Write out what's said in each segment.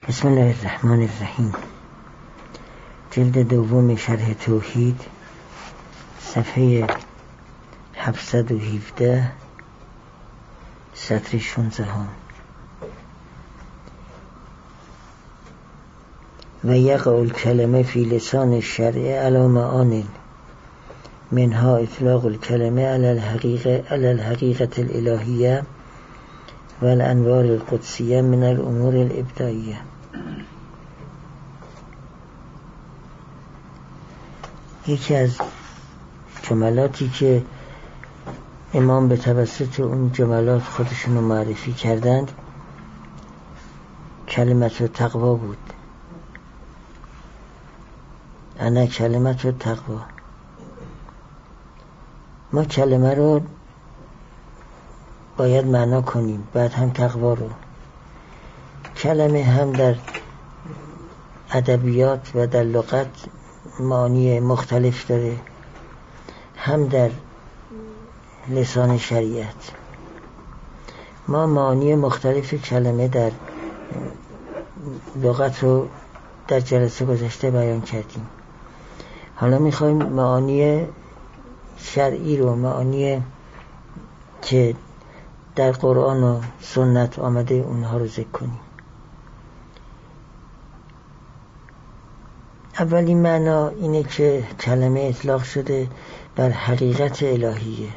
بسم الله الرحمن الرحیم. جلد دوم شرح توحید، صفحه 717، سطر 16. و یقع الکلمه فی لسان الشرع علی معان منها اطلاق الکلمه علی الحقیقة الالهیه و الانوار القدسیه من الامور الابداعیه. یکی از جملاتی که امام به توسط اون جملات خودشونو معرفی کردند کلمت تقوا بود. انا کلمت تقوا. ما کلمه رو باید معنا کنیم، بعد هم تقوا رو. کلمه هم در ادبیات و در لغت معانی مختلف داره، هم در لسان شریعت. ما معانی مختلف کلمه در لغت رو در جلسه گذشته بیان کردیم. حالا میخوایم معانی شرعی رو، معانی که در قرآن و سنت آمده اونها رو ذکر کنیم. اولین معنا اینه که کلمه اطلاق شده بر حقیقت الهیه.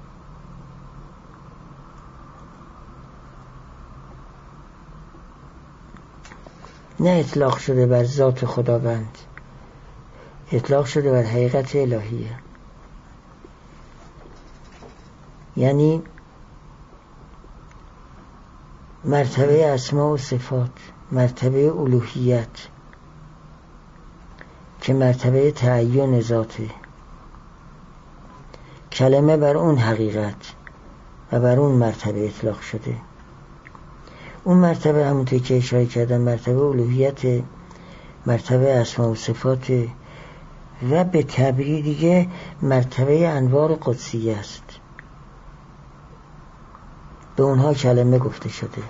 نه اطلاق شده بر ذات خداوند، اطلاق شده بر حقیقت الهیه. یعنی مرتبه اسما و صفات، مرتبه الوهیت که مرتبه تعین ذاته، کلمه بر اون حقیقت و بر اون مرتبه اطلاق شده. اون مرتبه همونطور که اشاره کردم مرتبه الوهیت، مرتبه اسما و صفات و به تعبیری دیگه مرتبه انوار قدسیه است. به اونها کلمه گفته شده.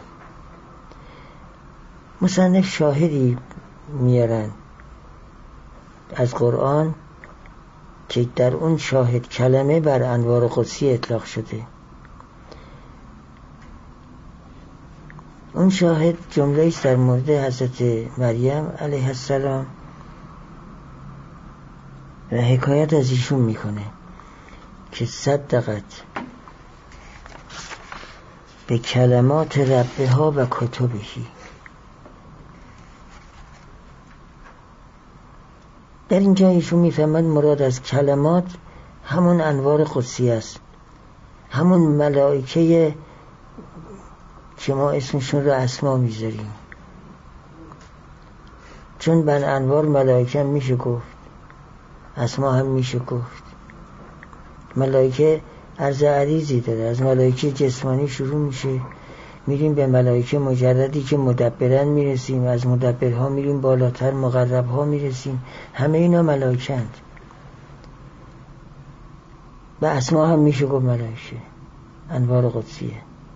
مصنف شاهدی میارن از قرآن که در اون شاهد کلمه بر انوار قدسی اطلاق شده. اون شاهد جمله است در مورد حضرت مریم علیه السلام و حکایت از ایشون میکنه که صدقت به کلمات ربها و کتبهی. در اینجا ایشون میفهمد مراد از کلمات همون انوار قدسی است، همون ملائکه که ما اسمشون رو اسما میذاریم، چون بر انوار ملائکه هم میشه گفت، اسما هم میشه گفت. ملائکه عرض عریضی داره، از ملائکه جسمانی شروع میشه، میریم به ملائکه مجردی که مدبرن میرسیم، از مدبرها میریم بالاتر مقربها میرسیم. همه اینا ملائکه اند. به اسما هم میشه گفت ملائکه، انوار قدسیه.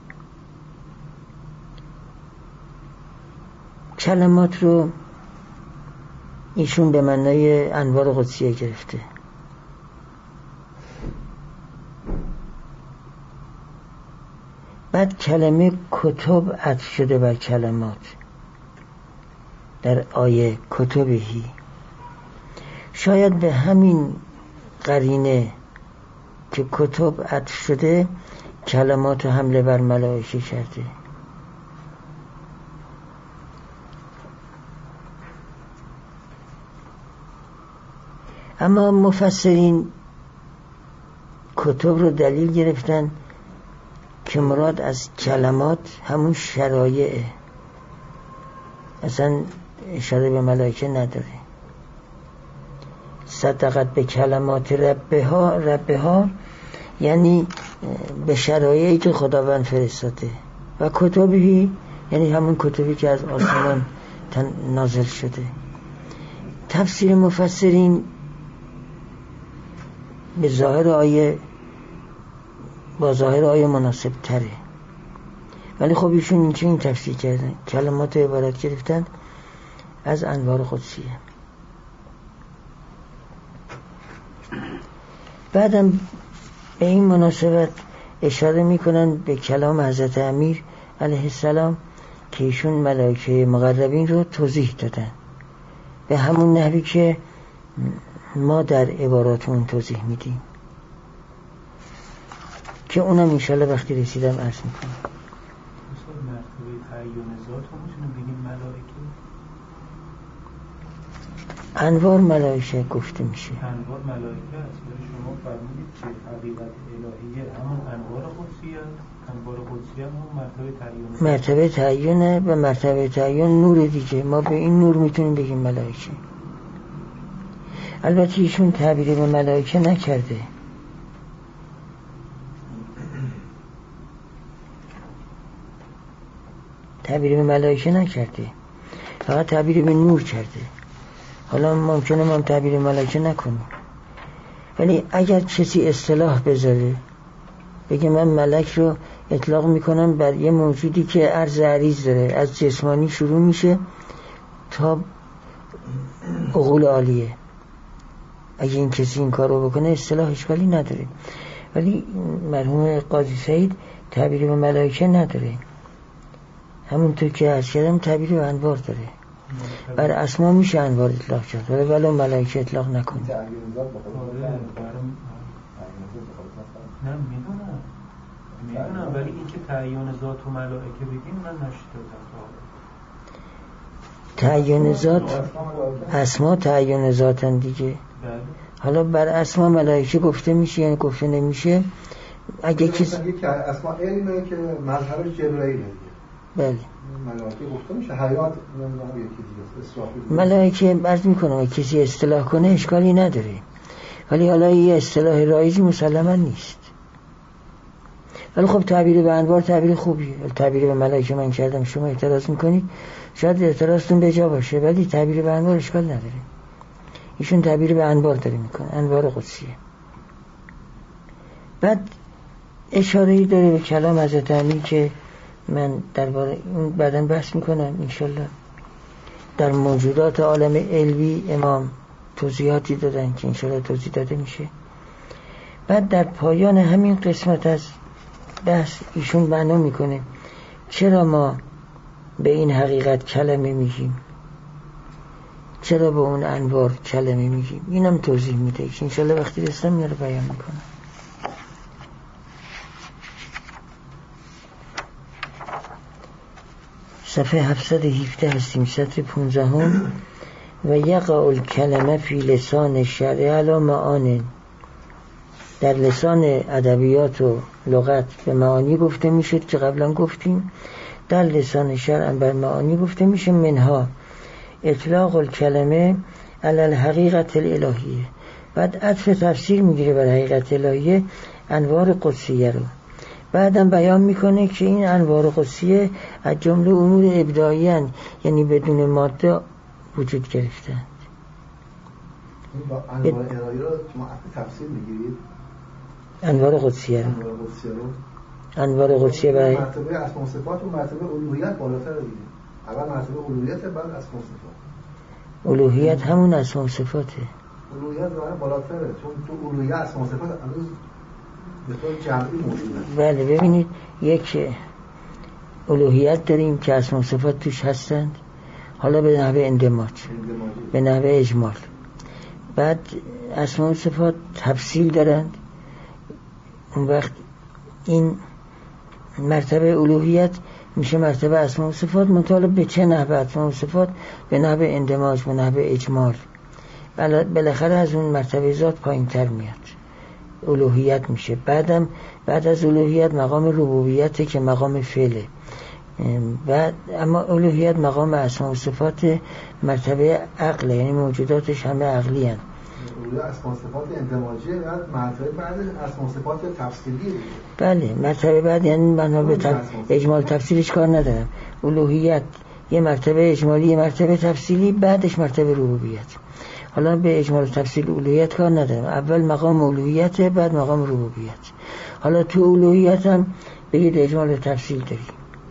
کلمات رو ایشون به معنای انوار قدسیه گرفته. بعد کلمه کتب عطف شده بر کلمات در آیه کتبهی. شاید به همین قرینه که کتب عطف شده کلمات حمله بر ملائکه کرده. اما مفسرین کتب رو دلیل گرفتن که مراد از کلمات همون شرایعه، اصلا اشاره به ملائکه نداره. صدقت به کلمات ربها یعنی به شرایعی که خداوند فرستاده، و کتبی یعنی همون کتبی که از آسمان نازل شده. تفسیر مفسرین به ظاهر آیه با ظاهر آیه مناسب تره، ولی خب ایشون این تفسیر کردن، کلمات عبارت گرفتن از انوار قدسیه. بعدم به این مناسبت اشاره میکنن به کلام حضرت امیر علیه السلام که ایشون ملائکه مقربین رو توضیح دادن به همون نحوی که ما در عباراتمون توضیح میدیم، که اونم انشالله وقتی رسیدم عرض میکنم. مرتبه تعیین ذات رو میتونیم بگیم ملائکه؟ انوار ملائکه گفته میشه. انوار ملائکه است، ولی شما فرمودید که حقیقت الهیه همون انوار قدسیه، انوار قدسیه هم مرتبه تعیین، مرتبه تعیینه و مرتبه تعیین نور دیگه. ما به این نور میتونیم بگیم ملائکه. البته ایشون تعبیر به ملائکه نکرده، تعبیر به ملائکه نکرده، فقط تعبیر به نور کرده. حالا ممکنه ما تعبیر به ملائکه نکنیم، ولی اگر کسی اصطلاح بذاره بگه من ملک رو اطلاق میکنم بر یه موجودی که عرض عریض داره، از جسمانی شروع میشه تا عقول عالیه، اگه این کسی این کار رو بکنه اصطلاح اشکالی نداره. ولی مرحوم قاضی سعید تعبیر به ملائکه نداره، همونطور که عرض کردم تعبیر به انوار داره. بر اسما میشه انوار اطلاق کرد ولی ملائکه اطلاق نکنه. نه میدونم ولی این که تعیین ذات و ملائکه بگیم من نشیدم. تعیین ذات اسما تعیین ذاتن دیگه. حالا بر اسما ملائکه گفته میشه یعنی گفته نمیشه. اگه کسی که اسما علمه که مظهر جبرائیله، بله ملائکه گفته میشه حیات نمیدونم یکی دیگه اسرافیل. ملائکه عرض میکنم کسی اصطلاح کنه اشکالی نداره، ولی حالا یه اصطلاح رایجی مسلما نیست. ولی خب تعبیر به انوار تعبیر خوبیه. تعبیر به ملائکه من کردم، شما اعتراض میکنید، شاید اعتراضتون به جا باشه، ولی تعبیر به انوار اشکال نداره. ایشون تعبیر به انوار داره میکنه، انوار قدسیه. بعد اشاره‌ای داره به کلام حضرت امیر که من درباره اون بعداً بحث میکنم انشالله. در موجودات عالم علوی امام توضیحاتی دادن که انشالله توضیح داده میشه. بعد در پایان همین قسمت از بحث ایشون بیان میکنه چرا ما به این حقیقت کلمه میگیم، چرا به اون انوار کلمه میگیم. اینم توضیح میده که انشالله وقتی رسیدم میاره بیان میکنم. صفحه 717 هستیم، سطر 15 و یقع الکلمه فی لسان شرع علی معان. در لسان ادبیات و لغت به معانی گفته میشد که قبلا گفتیم، در لسان شرع بر معانی گفته میشه. منها اطلاق الکلمه علی الحقیقت الالهیه. بعد عطف تفسیر میگیره بر حقیقت الهیه انوار قدسیه رو. بعدم بیان میکنه که این انوار قدسیه از جمله امور ابداعی هستند، یعنی بدون ماده وجود گرفتند. با انوار الهی رو شما تفسیر میگیرید؟ انوار قدسیه رو انوار قدسیه برای مرتبه اسما و صفات و مرتبه الوهیت بالاتر دیگه. اول مرتبه الوهیت، بعد اسما و صفات. الوهیت همون اسما و صفاته. الوهیت راه بالاتره، چون تو الوهیت اسما و صفات هنوز به طور جمعی موجوده. بله ببینید، یک الوهیت داریم که اسما و صفات توش هستند، حالا به نحوه اندماج، به نحوه اجمال. بعد اسما و صفات تفصیل دارند. اون وقت این مرتبه الوهیت میشه مرتبه اسما و صفات، مطالب به چه نحوه اسما و صفات؟ به نحوه اندماج، به نحوه اجمال. بالاخره از اون مرتبه ذات پایین تر میاد، الوهیت میشه. بعد از الوهیت مقام ربوبیت که مقام فعله. بعد اما الوهیت مقام اسما و صفات مرتبه عقله، یعنی موجوداتش همه عقلی هستند. اسما و صفات اندماجیه، بعد مرتبه بعد اسما و صفات تفصیلیه. بله مرتبه بعد، یعنی من به اجمال تفصیلش کار ندارم. الوهیت یه مرتبه اجمالی، یه مرتبه تفصیلی، بعدش مرتبه ربوبیت. حالا به اجمال تفصیل الوهیت کار ندارم، اول مقام الوهیت، بعد مقام ربوبیت. حالا تو الوهیت هم بگید اجمال تفصیل داری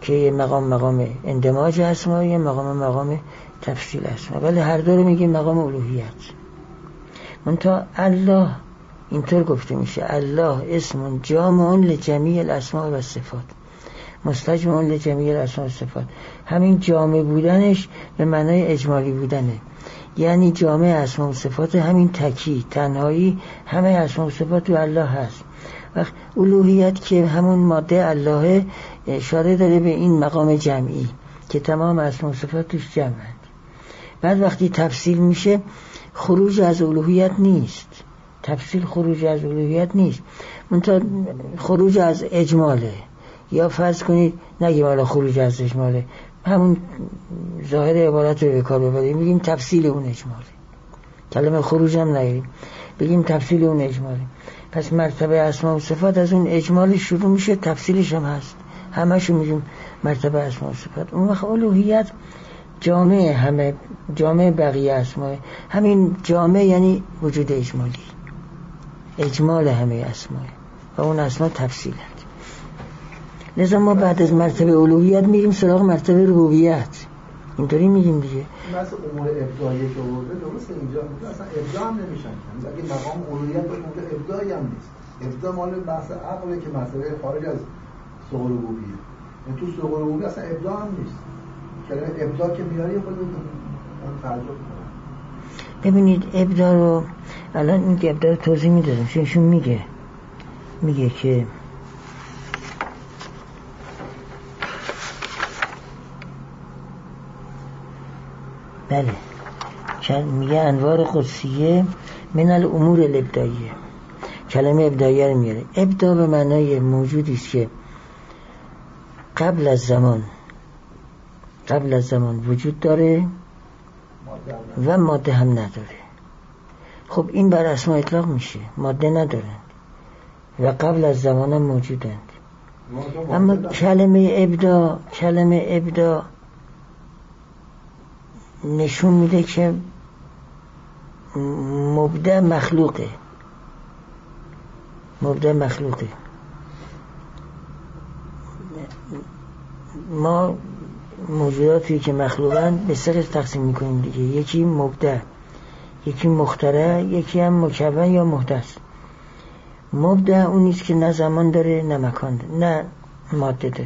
که یه مقام اندماج اسما، یه مقام تفصیل اسما، ولی هر دو رو میگیم مقام الوهیت. منتها الله اینطور گفته میشه الله اسم جامع لجمیع الاسماء و صفات، مستجمع لجمیع الاسماء و صفات. همین جامع بودنش به معنای اجمالی بودنه، یعنی جامع اسماء و صفات، همین تکی تنهایی همه اسماء و صفات تو الله هست. وقت الوهیت که همون ماده الله اشاره داره به این مقام جمعی که تمام اسماء و صفات توش جمعند. بعد وقتی تفصیل میشه خروج از الوهیت نیست، تفصیل خروج از الوهیت نیست، منتها خروج از اجماله. یا فرض کنید نگیم حالا خروج از اجماله، همون ظاهر عبارت رو به کار ببریم بگیم تفصیل اون اجماله، کلمه خروج هم نگیریم، بگیم تفصیل اون اجماله. پس مرتبه اسماء و صفات از اون اجمال شروع میشه، تفصیلش هم هست، همشو میگیم مرتبه اسماء و صفات. اون وقت الوهیت جامع همه، جامع بقیه اسماء، همین جامع یعنی وجود اجمالی، اجمال همه اسماء و اون اسماء تفصیلند. لذا ما بعد از مرتبه الوهیت میریم سراغ مرتبه ربوبیت، اینطوری میگیم دیگه. مثل امور ابداعیه که آورده درسته، اینجا اصلا ابداع هم نمیشن، یعنی اگه مقام الوهیت باشه اونجا ابداعی هم نیست. ابداع مال بحث عقله که مسئله خارج از سوق ربوبیه، یعنی تو سوق ربوبیه اصلا ابداع هم نیست. کلمه ابداع که میاری خودتون تعجب میکنن. ببینید ابداع رو الان این ابداع رو توضیح میدادم، چون میگه که بله میگه انوار قدسیه من الامور الابداعیه، کلمه ابداعیه رو میاره. ابداع به معنای موجودی است که قبل از زمان وجود داره و ماده هم نداره. خب این بر اسما اطلاق میشه، ماده ندارند و قبل از زمان هم موجودند. اما کلمه ابداع نشون میده که مبدع مخلوقه. ما موجوداتی که مخلوقن به سه قسم تقسیم میکنیم دیگه، یکی مبدع، یکی مخترع، یکی هم مکون یا محدث. مبدع اونیست که نه زمان داره نه مکان داره نه ماده داره،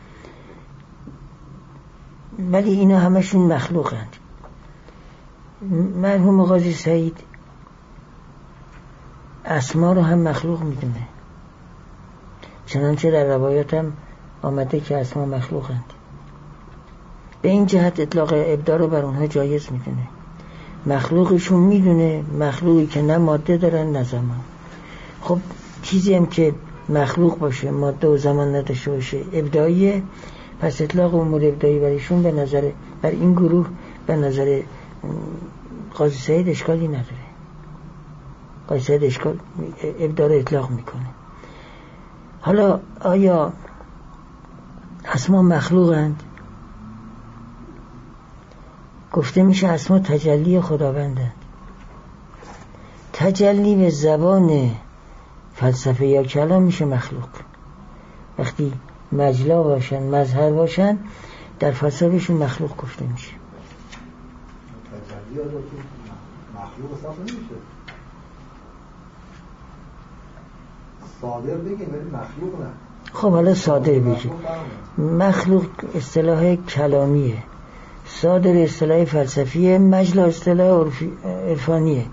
ولی اینا همشون مخلوقند. مرحوم قاضی سعید اسما رو هم مخلوق میدونه، چنانچه در روایات هم آمده که اسما مخلوقند. به این جهت اطلاق ابداع رو بر اونها جایز میدونه. مخلوقشون میدونه، مخلوقی که نه ماده دارن نه زمان. خب چیزی هم که مخلوق باشه ماده و زمان نداشته باشه ابداعیه، پس اطلاق امور ابداعی برایشون بر این گروه به نظر قاضی سعید اشکالی نداره. قاضی سعید ابداع رو اطلاق میکنه. حالا آیا اسما مخلوقند؟ گفته میشه اسما تجلی خداوندند. تجلی به زبان فلسفه یا کلام میشه مخلوق. وقتی مجلا باشن، مظهر باشن، در فلسفهشون مخلوق گفته میشه. تجلی مخلوق حساب نمیشه. صادر بگیم ولی مخلوق نه. خب حالا صادر بگیم. مخلوق اصطلاح کلامیه، صادر اصطلاح فلسفیه، مجلا اصطلاح عرفانیه.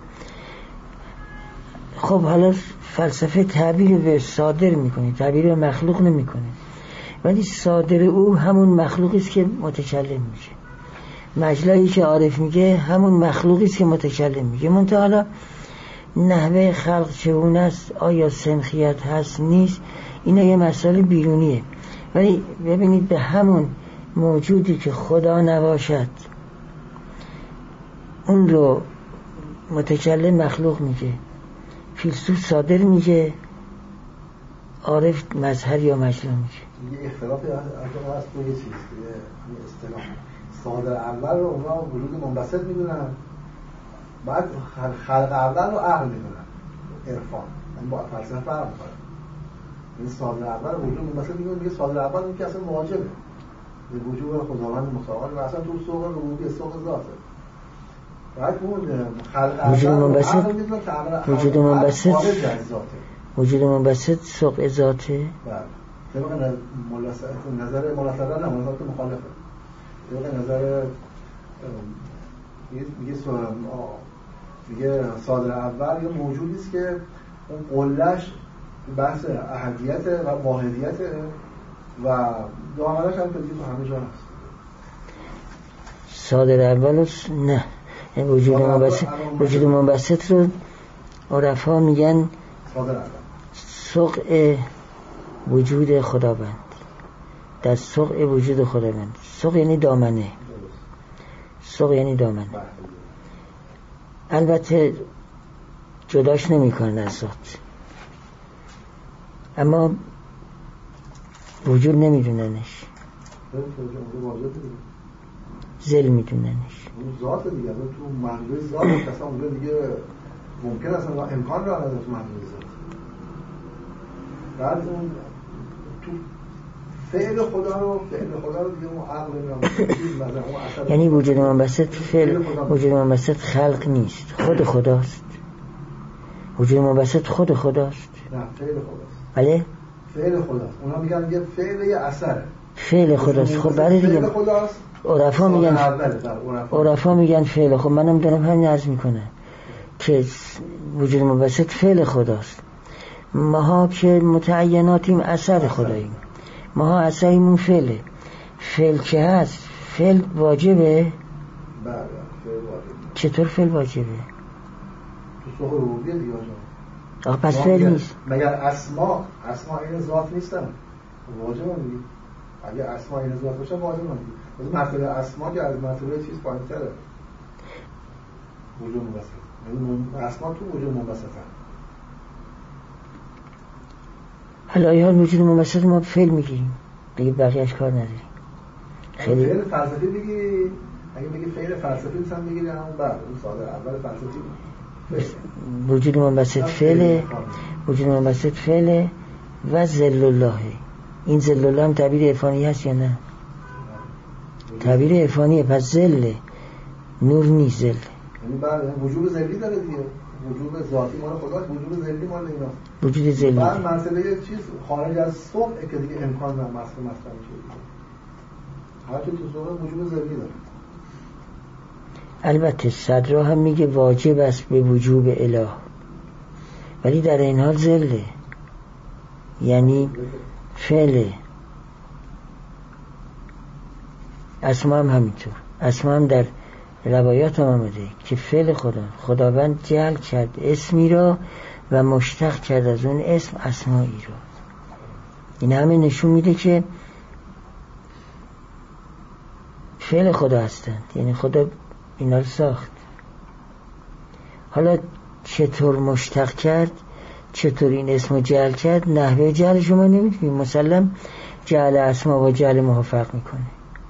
خب حالا فلسفه تعبیر به صادر میکنه، تعبیر به مخلوق نمیکنه، ولی صادر او همون مخلوقی است که متکلم میشه. مجلایی که عارف میگه همون مخلوقی است که متکلم میگه. منتها حالا نحوه خلق چگونه است، آیا سنخیت هست نیست، اینا یه مسئله بیرونیه. ولی ببینید به همون موجودی که خدا نباشد اون رو متکلم مخلوق میگه، فیلسوف صادر میگه، عارف مظهر یا مجلا میگه. یه اختلافی هست تو یه چیز، یه اصطلاح صادر اول رو اونا وجود منبسط میدونن، بعد خلق اول رو عقل میدونن، عرفان، یعنی با فلسفه فرق میکنه. این صادر اول وجود منبسط میدونن، میگه صادر اول اون که اصلا واجبه، وجود خداوند متعال و اصلا تو سوق ربوبی سوق ذاته. بعد اون خلق وجود منبسط سوق ذاته. بله طبق نظر ملاحظه نه منظورت مخالفه. طبق نظر میگه صادر اول یا موجودی است که اون قلهش بحث احدیت و واحدیت و دامنش هم دیگه تو همه جا هست. صادر اول نه، این وجود منبسط رو عرفا میگن سوق وجود خداوند، در سوق وجود خداوند. سوق یعنی دامنه، سوق یعنی دامنه. البته جداش نمی کنن از ذات، اما وجود نمیدوننش، زل میدوننش. ذات دیگه تو محدوده ذات اصلا اونجا دیگه ممکن اصلا امکان را نداره تو محدوده ذات. بعد اون تو فعل خدا رو دیگه اون عقل نمیدونه. یعنی وجود منبسط فعل، وجود منبسط خلق نیست، خود خداست. وجود منبسط خود خداست. نه فعل خداست. بله فعل خداست. اونا میگن یه فعل یه اثره. فعل خداست. خب برای دیگه عرفا میگن فعل. خب منم دارم همین عرض میکنم که وجود منبسط فعل خداست. ماها که متعیناتیم اثر خداییم، ماها اثریمون فعله. فعل که هست فعل واجبه؟ بله فعل واجبه. چطور فعل واجبه؟ تو سوق ربوبیه دیگه آخه پس فعل نیست. مگر اسما این ذات نیستن واجبه دیگه. اگه اسما این ذات باشه واجبه دیگه. مرتبه اسما که از مرتبه چیز پایین‌تره. وجود منبسط. یعنی اسما تو وجود منبسطه. حالا وجود منبسط ما فعل میگیریم دیگه، بقیه‌اش کار نداریم. خیلی فعل فلسفی بگی، اگه بگی فعل فلسفی مثلا بگیری همون بعد اون ساده اول فلسفی وجود منبسط فعل، وجود منبسط فعل و ذل الله. این ذل الله هم تعبیر عرفانی هست یا نه؟ تعبیر عرفانیه. پس ذل نور نیست، ذل. یعنی بعد وجود ذلی داره دیگه. وجود ذاتی مال خداست، وجود ذلی مال ایناست. وجود ذلی بعد مسئله چیز خارج از صبح که دیگه امکان نه مسئله میشه. هر چیز تو صبح وجود ذلی داره. البته صدرا هم میگه واجب است به وجوب اله، ولی در این حال ذله، یعنی فعله. اسما هم همینطور. اسما هم در روایات آمده که فعل خداوند جعل کرد اسمی را و مشتق کرد از اون اسم اسمایی را. این همه نشون میده که فعل خدا هستند، یعنی خدا اینا رو ساخت. حالا چطور مشتق کرد، چطور این اسمو جعل کرد، نحوه جعل شما نمیدونیم. مسلم جعل اسما و جعل ما فرق میکنه.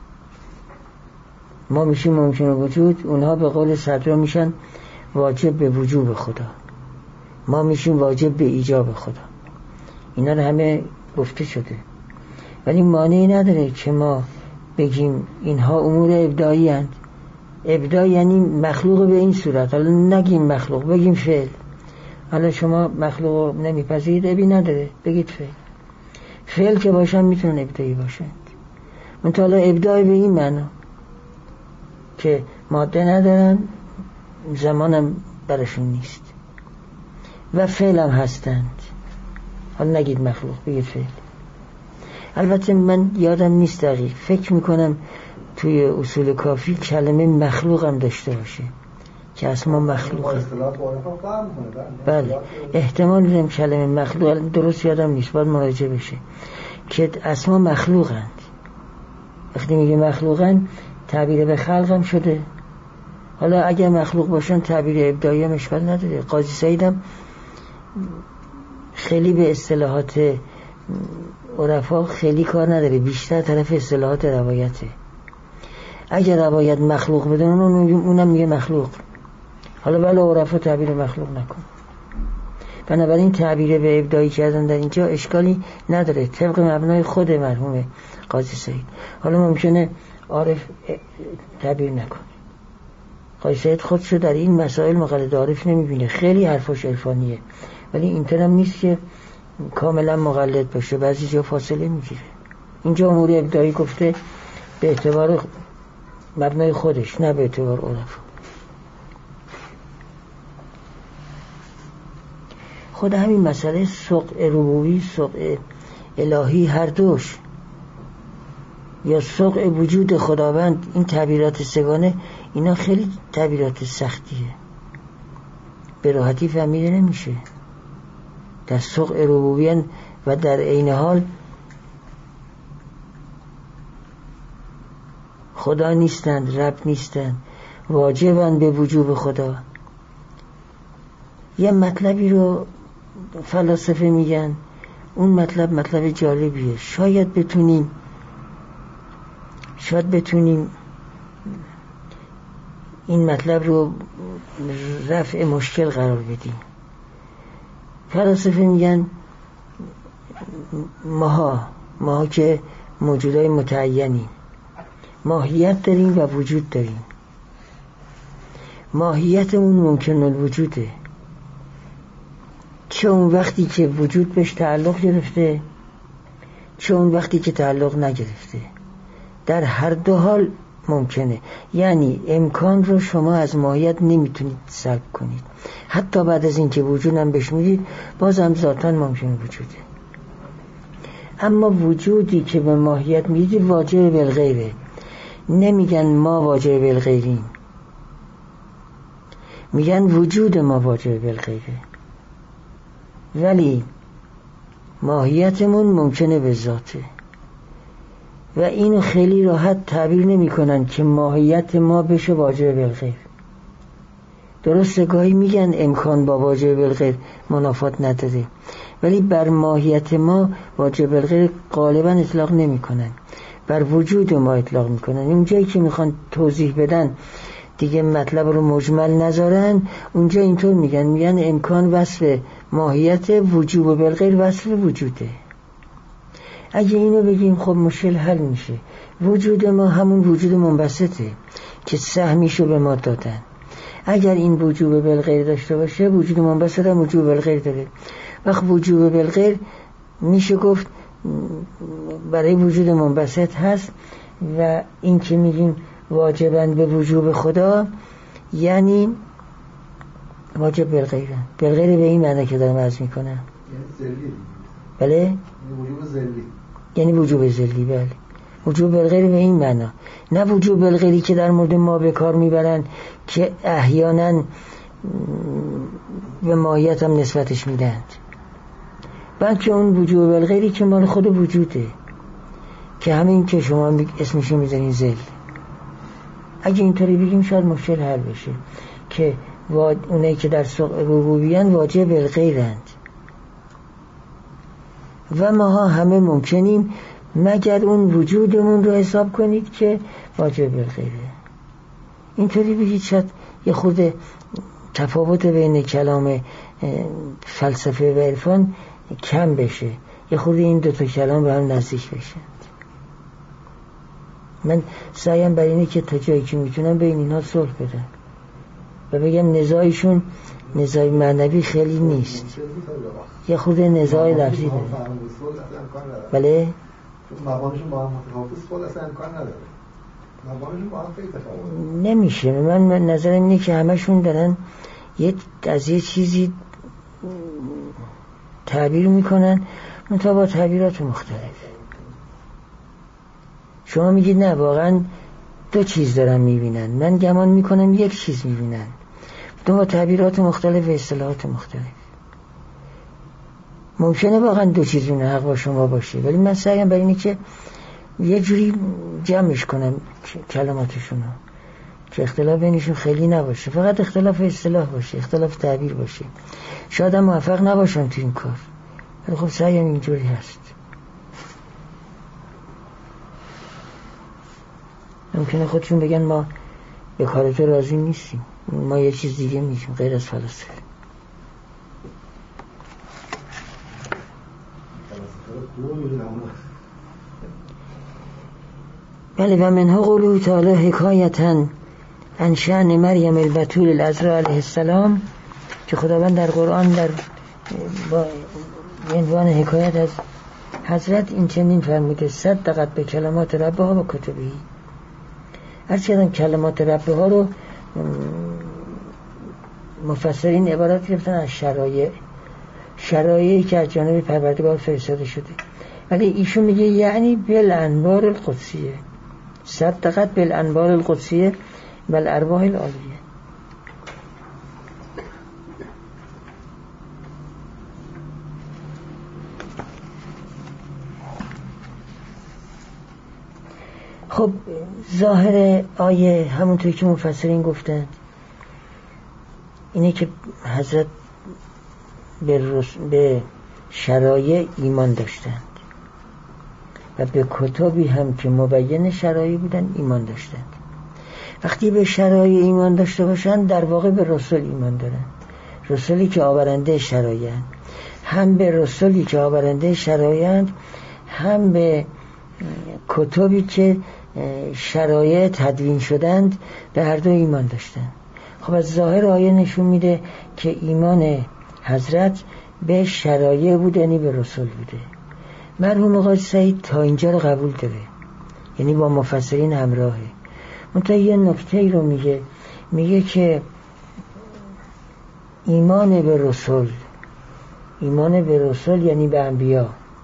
ما میشیم ممکن وجود، اونها به قول صدرا میشن واجب به وجوب خدا، ما میشیم واجب به ایجاب خدا. اینا رو همه گفته شده، ولی مانعی نداره که ما بگیم اینها امور ابداعی هستند. ابداع یعنی مخلوق به این صورت. حالا نگیم مخلوق، بگیم فعل. حالا شما مخلوق نمیپذیرید، ابی نداره، بگید فعل. فعل که باشن میتونن ابداعی باشند. منتها حالا ابداع به این معنا که ماده ندارن، زمانم برشون نیست و فعل هم هستند. حالا نگید مخلوق، بگید فعل. البته من یادم نیست دقیق، فکر میکنم توی اصول کافی کلمه مخلوق هم داشته باشه که اسما مخلوق. بله احتمال میدم کلمه مخلوق، درست یادم نیست، باید مراجعه بشه که اسما مخلوقند. وقتی میگه مخلوقند تعبیر به خلق هم شده. حالا اگر مخلوق باشن تعبیر ابداعی هم اشکال نداره. قاضی سعید هم خیلی به اصطلاحات عرفا خیلی کار نداره، بیشتر طرف اصطلاحات روایته. اگر روایت مخلوق بدون اونم میگه مخلوق. حالا بله عرفا تعبیر مخلوق نکن. بنابراین تعبیر به ابداعی کردن در اینجا اشکالی نداره، طبق مبنای خود مرحوم قاضی سعید. حالا ممکنه عارف تعبیر نکنه، قاضی سعید خودشو در این مسائل مقلد عارف نمیبینه، خیلی حرفاش عرفانیه، ولی اینطور هم نیست که کاملا مقلد باشه، بعضی جا فاصله میگیره. اینجا امور ابداعی گفته به اعتبار مبنای خودش، نه به اعتبار عرفا. خود همین مسئله سقع ربوبی، سقع الهی، هر دوش یا سقع وجود خداوند، این تعبیرات سگانه اینا خیلی تعبیرات سختیه، به راحتی فهمیده نمیشه. در سقع ربوبیان و در عین حال خدا نیستند، رب نیستند، واجبند به وجوب خدا. یه مطلبی رو فلاسفه میگن، اون مطلب جالبیه، شاید بتونیم این مطلب رو رفع مشکل قرار بدیم. فلاسفه میگن ماها که موجودای متعینیم، ماهیت داریم و وجود داریم. ماهیتمون ممکن الوجوده، چه اون وقتی که وجود بهش تعلق گرفته، چه اون وقتی که تعلق نگرفته. در هر دو حال ممکنه، یعنی امکان رو شما از ماهیت نمیتونید سلب کنید، حتی بعد از اینکه وجودم بهش میدید بازم ذاتاً ممکنه وجوده. اما وجودی که به ماهیت میدید واجب بالغیره. نمیگن ما واجب بالغیریم، میگن وجود ما واجب بالغیره، ولی ماهیتمون ممکنه به ذاته و اینو خیلی راحت تعبیر نمی کنن که ماهیت ما بشه واجب بالغیر. درسته گاهی میگن امکان با واجب بالغیر منافات نداره، ولی بر ماهیت ما واجب بالغیر غالبا اطلاق نمی کنن، بر وجود ما اطلاق می کنن. اون جایی که میخوان توضیح بدن دیگه مطلب رو مجمل نذارن، اونجا اینطور میگن امکان وصف ماهیت، وجوب بالغیر وصف وجوده. اگه اینو بگیم خب مشکل حل میشه. وجود ما همون وجود منبسطه که سهمیشو به ما دادن. اگر این وجوب بالغیر داشته باشه، وجود منبسط هم وجوب بالغیر داره. وقت وجوب بالغیر میشه گفت برای وجود منبسط هست و این که میگیم واجبن به وجوب خدا یعنی واجب بالغیرن. بالغیر به این معنی که دارم عرض میکنم، یعنی ذلی. بله؟ وجوب ذلی. یعنی وجوب ذلی، بله. وجوب بالغیر به این معنی، نه وجوب بالغیری که در مورد ما به کار میبرن که احیانا به ماهیت هم نسبتش میدند، بلکه اون وجوب بالغیری که مال خود وجوده، که همین که شما اسمشو میذارین ذل. اگه اینطوری بگیم شاید مشکل حل بشه که اونایی که در ربوبیان واجب بالغیرند و ماها همه ممکنیم، مگر اون وجودمون رو حساب کنید که واجب بالغیره. اینطوری بگید شاید یه خورده تفاوت بین کلام فلسفه و عرفان کم بشه، یه خورده این دوتا کلام به هم نزدیک بشه. من سعیم بر اینه که تا جایی که میتونم بین اینها صلح بدم و بگم نزاعشون نزاع معنوی خیلی نیست، یه خورده نزاع لفظی داره. بله؟ مقامشون با هم متفاوت، صلح اصلا امکان نداره. مقامشون با هم خیلی تفاوت. نمیشه. من نظرم اینه که همشون دارن از یه چیزی تعبیر میکنن، منتها با تعبیرات مختلف. شما میگید نه واقعا دو چیز دارن میبینن، من گمان میکنم یک چیز میبینن، دو با تعبیرات مختلف و اصطلاحات مختلف. ممکنه واقعا دو چیز بینه، حق با شما باشه، ولی من سعیم بر اینه که یه جوری جمعش کنم کلماتشون که اختلاف بینشون خیلی نباشه، فقط اختلاف اصطلاح باشه، اختلاف تعبیر باشه. شاید هم موفق نباشم تو این کار، ولی خب سعیم اینجوری هست. ممکنه خودشون بگن ما به کار تو راضی نیستیم، ما یه چیز دیگه میگیم غیر از فلسفه. بله و منها قوله تعالی حکایتا عن شأن مریم البتول العذراء علیه السلام، که خداوند در قرآن در با عنوان حکایت از حضرت این چنین فرموده: صدقت به کلمات ربها و کتبی. عرض کردم کلمات ربها رو مفسرین عبارت گرفتن از شرایعی که از جانب پروردگار فرستاده شده، ولی ایشون میگه یعنی بالانوار القدسیه، صدقت بالانوار القدسیه و الارواح العالیه. خب ظاهر آیه همونطور که مفسرین گفتند اینه که حضرت به شرایع ایمان داشتند و به کتابی هم که مبین شرایع بودن ایمان داشتند. وقتی به شرایع ایمان داشته باشند در واقع به رسول ایمان دارند، رسولی که آورنده شرایع، هم به رسولی که آورنده شرایع هم به کتابی که شرایع تدوین شدند به هر دو ایمان داشتند. خب از ظاهر آیه نشون میده که ایمان حضرت به شرایع بوده، یعنی به رسول بوده. مرحوم آقای سعید تا اینجا رو قبول داره، یعنی با مفسرین همراهه. منتها یه نکته ای رو میگه که ایمان به رسول یعنی به انبیا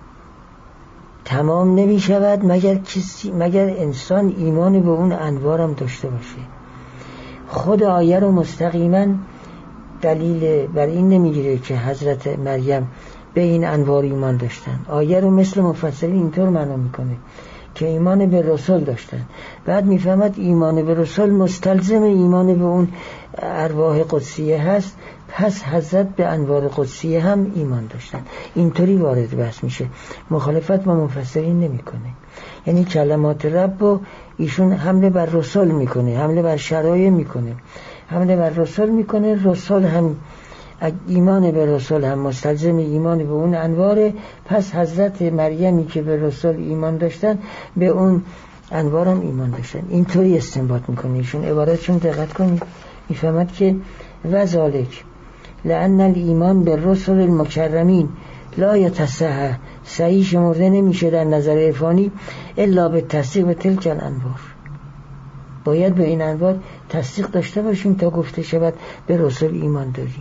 تمام نمی شود مگر انسان ایمان به اون انوارم داشته باشه. خود آیه رو مستقیما دلیل بر این نمیگیره که حضرت مریم به این انوار ایمان داشتن. آیه رو مثل مفسرین اینطور معنا میکنه که ایمان به رسول داشتن، بعد میفهمد ایمان به رسول مستلزم ایمان به اون ارواح قدسیه هست، پس حضرت به انوار قدسیه هم ایمان داشتن. اینطوری وارد بحث میشه، مخالفت با مفسرین نمیکنه. یعنی کلمات رب رو ایشون حمله بر رسول میکنه، حمله بر شرایع میکنه، حمله بر رسول میکنه. رسول هم ایمان به رسول هم مستلزم ایمان به اون انواره، پس حضرت مریمی که به رسول ایمان داشتن به اون انوار هم ایمان داشتن. اینطوری استنباط میکنه ایشون. عبارتشون دقت کنید، میفهمد که وذالک لأن الایمان به رسل المکرمین لا یتصحح، صحیح شمرده نمیشه در نظر عرفانی الا به تصدیق به تلک الانوار. باید به این انوار تصدیق داشته باشیم تا گفته شود به رسول ایمان داریم.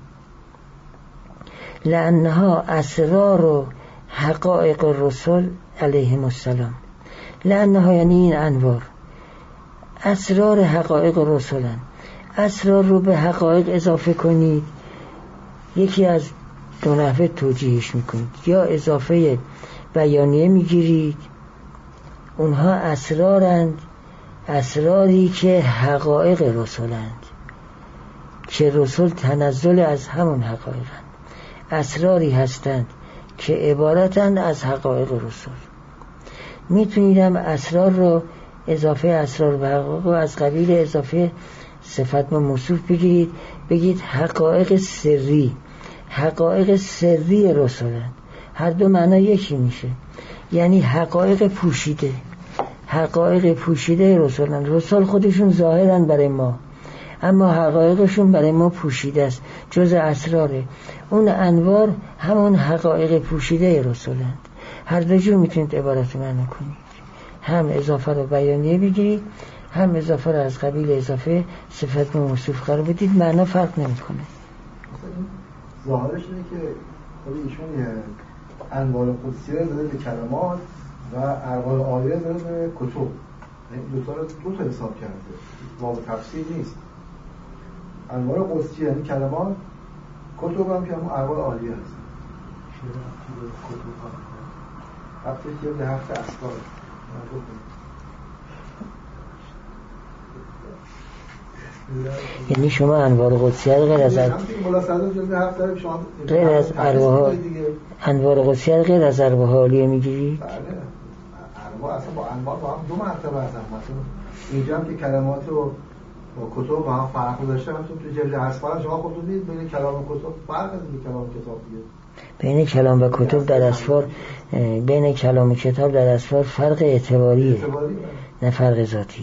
لأنها اسرار و حقائق الرسل علیهم السلام. لأنها یعنی این انوار اسرار حقائق رسولن. اسرار رو به حقائق اضافه کنید، یکی از دو نحوه توجیهش میکنید، یا اضافه بیانیه میگیرید، اونها اسرارند، اسراری که حقایق رسولند، که رسول تنزل از همون حقایقند، اسراری هستند که عبارتند از حقایق رسول. میتونیدم اسرار رو اضافه اسرار به حقایق رو از قبیل اضافه صفت موصوف بگیرید، بگید حقایق سری، حقایق سری رسولند. هر دو معنا یکی میشه، یعنی حقایق پوشیده، حقایق پوشیده رسولند. رسول خودشون ظاهرن برای ما، اما حقایقشون برای ما پوشیده است، جز اسراره. اون انوار همون حقایق پوشیده رسولند. هر دو جور میتونید عبارت معنا کنید، هم اضافه رو بیانیه بگیرید، هم اضافه رو از قبیل اضافه صفت موصوف قرار بدید، معنا فرق نمیکنه. ظاهرش اینه که خود ایشون انوار قدسیه داده به کلمات و ارواح عالیه داده به کتب، دو تا حساب کرده، واو تفسیر نیست. انوار قدسیه یعنی کلمات، کتب هم که همون ارواح عالیه هست. هفتش که به هفت اسکار یعنی شما انوار قدسیه غیر از ارواح انوار قدسیه غیر از ارواح عالیه میگیرید؟ بله، ارواح اصلا با انوار با هم دو مرتبه هستن. مثلا اینجا هم که کلمات و کتب با هم فرق داشته، همچون تو جلد اسفار شما خودتون دیدید بین کلام و کتب فرق از کلام و کتاب دیگه. بین کلام و کتب در اسفار، بین کلام و کتاب در اسفار فرق اعتباریه، نه فرق ذاتی.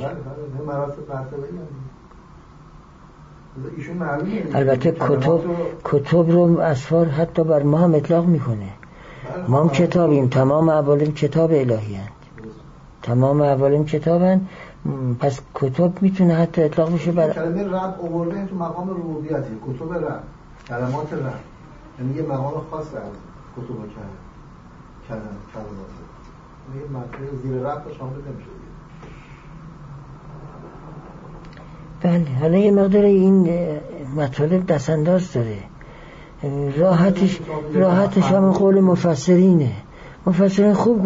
البته کتب رو اسفار حتی بر ما هم اطلاق میکنه. ما هم کتابیم، تمام عوالم کتاب الهی هست، تمام عوالم کتابن، پس کتب میتونه حتی اطلاق بشه بر کلمه رب آورده تو مقام ربوبیته. کتب رب، کلمات رب، یعنی یه مقام خاص از کتب و کلمات، یه مقام زیر رب شامل نمیشه. بله، حالا یه مقدار این مطالب دستانداز داره. راحتش هم قول مفسرینه. مفسرین خوب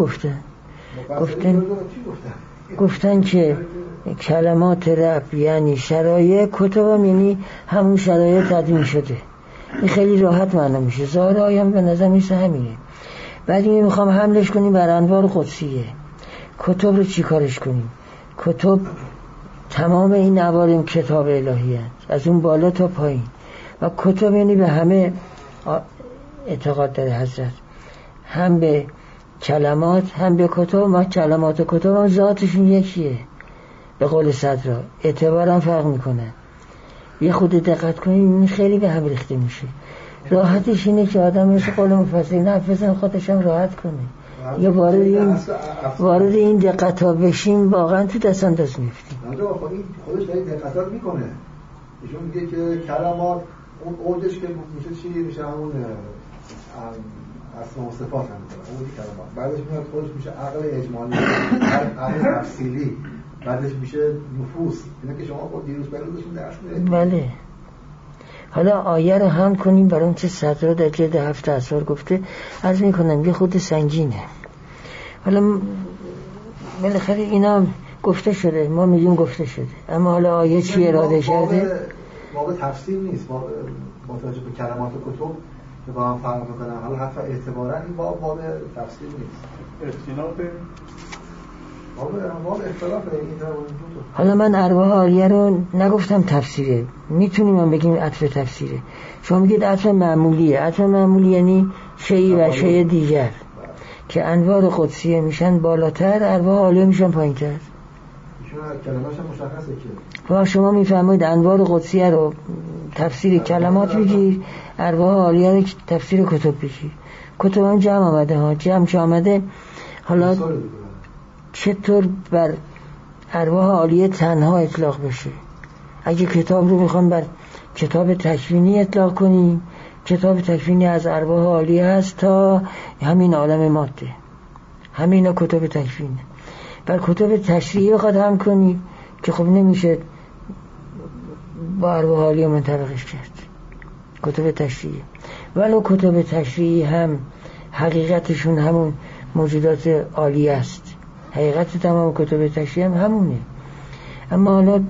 گفتن که کلمات رب یعنی شرایع، کتب هم یعنی همون شرایع تدوین شده. این خیلی راحت معلوم میشه. ظاهر آیم به نظر میسه همینه. بعد این میخوام حملش کنیم بر انوار قدسیه. کتب رو چی کارش کنیم؟ کتب تمام این عوالم کتاب الهی هست، از اون بالا تا پایین. و کتب یعنی به همه اعتقاد داره حضرت، هم به کلمات هم به کتب. ما کلمات و کتب هم ذاتشون یکیه، به قول صدرا اعتبار هم فرق میکنه. یه خود دقت کنیم این خیلی به هم ریخته میشه. راحتش اینه که آدم مثل قول مفسرین نفسن خودش هم راحت کنه. یا وارد این دقت ها بشیم واقعا تو دست انداز میفتیم. این خودش داری دقتات میکنه. ایشون میگه که کلمات اون اوجش که میشه چی میشه همون اسما و صفات هم میشه اون کلمات. بعدش میاد خودش میشه عقل اجمالی، عقل تفصیلی، بعدش میشه نفوس. اینا که شما خود دیروز بلودشون درس میدید. بله. حالا آیه رو هم کنیم برای اون چه صدر در جلد 7 اسفار گفته. عرض میکنم یه خود سنگینه. حالا بالاخره اینا گفته شده، ما میگیم گفته شده، اما حالا آیه چی اراده شده؟ واقع تفسیر نیست، با توجه به کلمات و کتب که با هم فرق میکنن. حالا حتی اعتبارا این باب تفسیر نیست، باب اختلاف. حالا من ارواح عالیه رو نگفتم تفسیره، میتونیم هم بگیم عطف تفسیره. شما میگید عطف معمولیه. عطف معمولی یعنی شی'i و شیء دیگر که انوار قدسیه میشن بالاتر، ارواح عالیه میشن پایینتر. ایشون کلمه‌اش مشخصه که و شما میفهمید انوار قدسیه رو تفسیر کلمات بگیر، ارواح عالیه رو تفسیر کتب بگیر. کتب هم جمع آمده ها، جمع که آمده. حالا چطور بر ارواح عالیه تنها اطلاق بشه؟ اگه کتاب رو میخوام بر کتاب تکوینی اطلاق کنیم، کتاب تکوینی از ارواح عالیه هست تا همین عالم ماده، همینا کتاب تکوینه. بر کتاب تشریعی بخواد هم کنی که خب نمیشه با ارواح عالیه منطبقش کرد. کتاب تشریعی ولو کتاب تشریعی هم حقیقتشون همون موجودات عالیه است، حقیقت تمام کتاب تشریعی هم همونه. اما حالا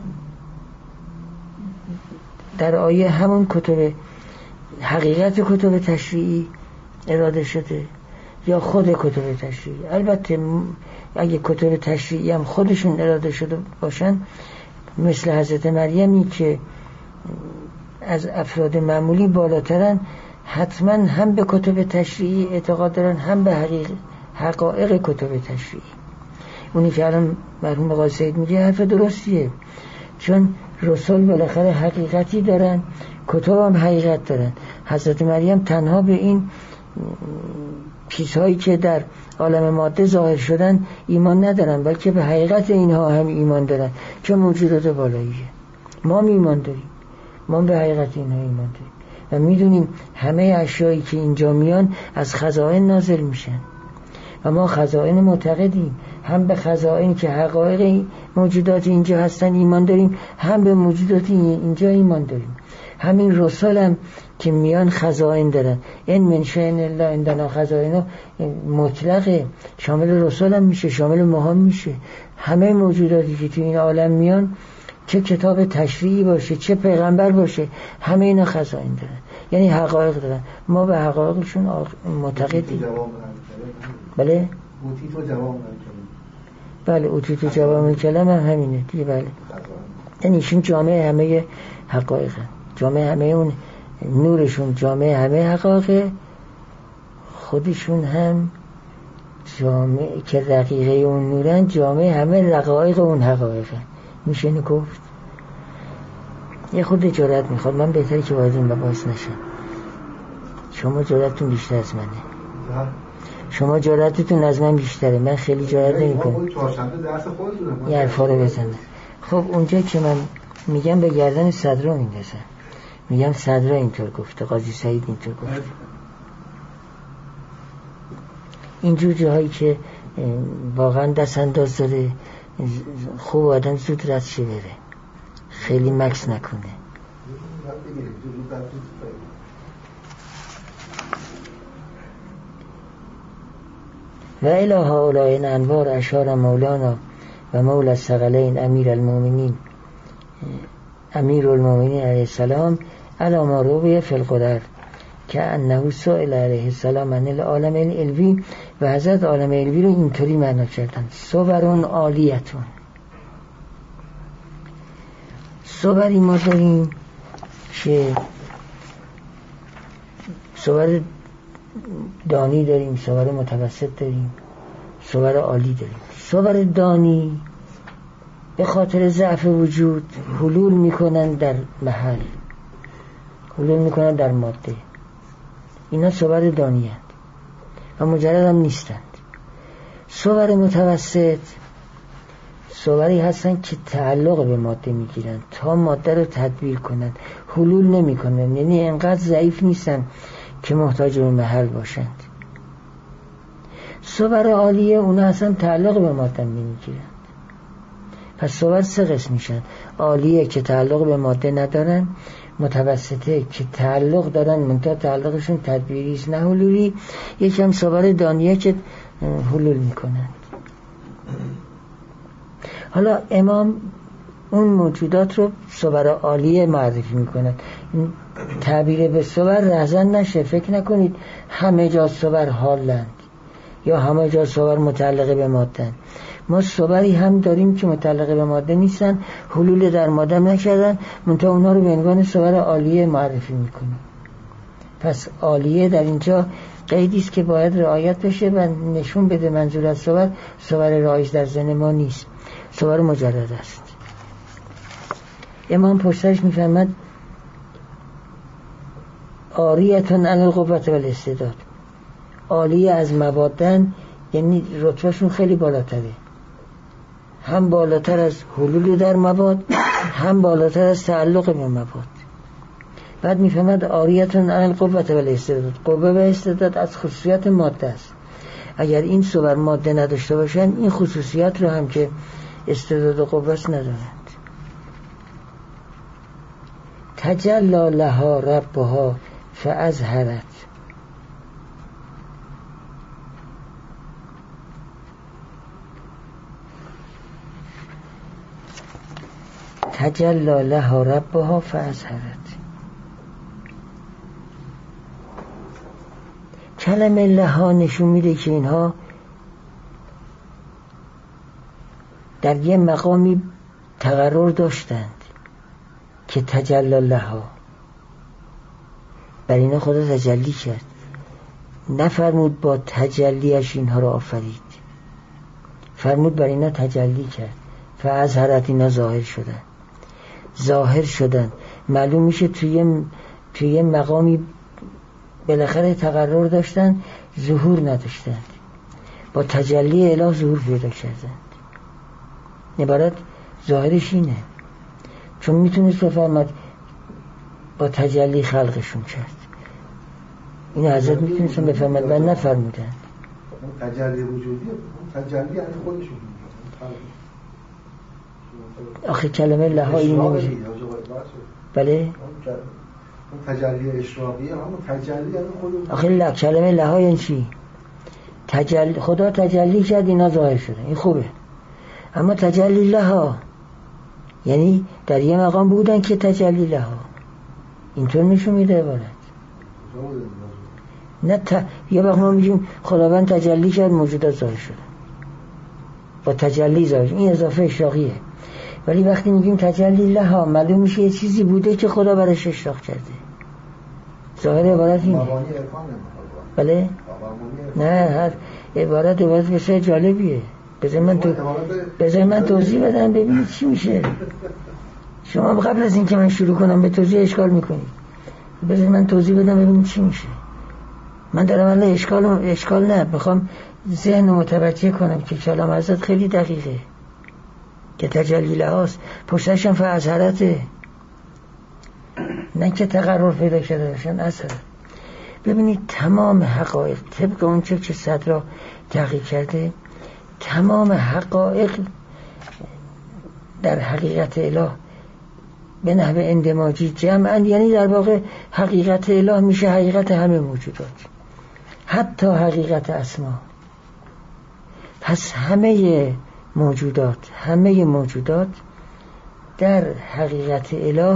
در آیه همون کتب، حقیقت کتب تشریعی اراده شده یا خود کتب تشریعی. البته اگه کتب تشریعی هم خودشون اراده شده باشن، مثل حضرت مریمی که از افراد معمولی بالاترن، حتما هم به کتب تشریعی اعتقاد دارن هم به حقایق کتب تشریعی. اونی که الان مرحوم قاضی سید میگه حرف درستیه، چون رسول بالاخره حقیقتی دارن، کتب هم حقیقت دارن. حضرت مریم تنها به این چیزهایی که در عالم ماده ظاهر شدن ایمان ندارن، بلکه به حقیقت اینها هم ایمان دارن که موجودات بالاییه. ما ایمان داریم، ما به حقیقت اینها ایمان داریم و میدونیم همه اشیایی که اینجا میان از خزائن نازل میشن و ما خزائن معتقدیم. هم به خزائن که حقایق موجودات اینجا هستن ایمان داریم، هم به موجودات اینجا ایمان داریم. همین رسول هم که میان خزائن دارن. این من شأن الله عندنا خزائن مطلقه، شامل رسول هم میشه، شامل ما هم میشه. همه موجوداتی که تو این عالم میان، چه کتاب تشریعی باشه چه پیغمبر باشه، همه اینا خزائن دارن، یعنی حقایق دارن. ما به حقایقشون معتقدیم. بله؟ اوتیتو جواب بله، اوتیتو جواب کلام هم همینه دیگه. بله، یعنی ایشون جامعه همه حقایق، جامعه همه اون نورشون، جامعه همه حقایق. خودشون هم جامعه که رقیقه اون نورن، جامعه همه رقایق اون حقایقه. میشه اینو گفت؟ یه خود جرأت میخواد. من بهتره که وارد این مباحث نشم. شما جرأتتون بیشتر از منه. شما جرأتتون از من بیشتره. من خیلی جرأت نمیکنم یه حرفا رو بزنم. خب اونجا که من میگم به گردن صدرا میندازم، میگم صدرا اینطور گفته، قاضی سعید اینطور گفته. اینجور جاهایی که واقعا دست انداز داره، خوب آدم زود رد شه بره، خیلی مکس نکنه. و الی هؤلاء الانوار اشار مولانا و مولا الثقلین امیر المؤمنین علیه السلام علی ما روی فی القدر که انه سئل علیه السلام عن العالم العلوی، و حضرت عالم علوی رو اینطوری معنا کردن: صورون عالیتون. صوری ما داریم که صور دانی داریم، صور متوسط داریم، صور عالی داریم. صور دانی به خاطر ضعف وجود حلول میکنن در محل، حلول میکنن در ماده. اینا صور دانی هستند و مجرد هم نیستند. صور متوسط صوری هستن که تعلق به ماده میگیرن تا ماده رو تدبیر کنن، حلول نمی کنن، یعنی انقدر ضعیف نیستن که محتاج به محل باشند. صور عالیه اونا اصلا تعلق به ماده نمیگیرن. پس صور سه قسم میشن: عالیه که تعلق به ماده ندارن، متوسطه که تعلق دارن منتها تعلقشون تدبیری است نه حلولی، یکم صور دانیه که حلول میکنن. حالا امام اون موجودات رو صور عالیه معرفی میکنن. تعبیر به صور رهزن نشه، فکر نکنید همه جا صور حالند یا همه جا صور متعلق به ماده. ما صوری هم داریم که متعلق به ماده نیستن، حلول در ماده نکردن، منتها اونا رو به عنوان صور عالیه معرفی میکنیم. پس عالیه در اینجا قیدی است که باید رعایت بشه و نشون بده منظور از صور رایج در ذهن ما نیست، صور مجرد است. امام پشتش میفهمد عاریتون عن القوة والاستعداد، عالیه از موادن، یعنی رتبهشون خیلی بالاتره، هم بالاتر از حلول در مواد، هم بالاتر از تعلق به مواد. بعد میفهمد عاریتون عن القوة والاستعداد، قوه و استعداد از خصوصیات ماده است. اگر این صور ماده نداشته باشن این خصوصیات رو هم که استعداد و قوت ندارند. تجلی لها ربها فازهرت، تجلی لها ربها فازهرت. کلمه لها نشون میده که اینها در یه مقامی تقرر داشتند که تجلی لها، بر اینا خدا تجلی کرد، نفرمود با تجلیش اینها رو آفرید، فرمود بر اینا تجلی کرد. فازهرت، اینا ظاهر شدن. معلوم میشه توی مقامی بالاخره تقرر داشتن، ظهور نداشتند، با تجلی الهی ظهور پیدا کردند. عبارت ظاهرش اینه، چون میتونست بفرماد با تجلی خلقشون کرد. این حضرت میتونستن بفرماد و نفرمودند. تجلی وجودی، تجلی یعنی خودشون. آخه کلمه لها این نمیشه. بله؟ تجلی اشراقیه، همون تجلی یعنی خودشون. آخه کلمه لها یعنی چی؟ خدا تجلی کرد اینا ظاهر شده، این خوبه. اما تجلی لها یعنی در یه مقام بودن که تجلی لها، اینطور نشون میده عبارت. نه یه وقت ما میگیم خداوند تجلی کرد موجودات ظاهر شده، با تجلی ظاهر، این اضافه اشراقیه. ولی وقتی میگیم تجلی لها معلوم میشه یه چیزی بوده که خدا برش اشراق کرده. ظاهر عبارت اینه. بله؟ نه هر عبارت بسیار جالبیه. بذار من توضیح بدم ببینید چی میشه. شما قبل از این که من شروع کنم به توضیح اشکال میکنید. بذار من توضیح بدم ببینید چی میشه. من دارم الان اشکال نه، میخوام ذهن رو متوجه کنم که کلام حضرت خیلی دقیقه، که تجلی لهاست، پشتش هم فعظهرته، نه که تقرر پیدا کرده باشن اثر. ببینید تمام حقایق طبق اون چه صدرا تحقیق کرده، تمام حقایق در حقیقت اله به نحو اندماجی جمعاً، یعنی در واقع حقیقت اله میشه حقیقت همه موجودات، حتی حقیقت اسما. پس همه موجودات در حقیقت اله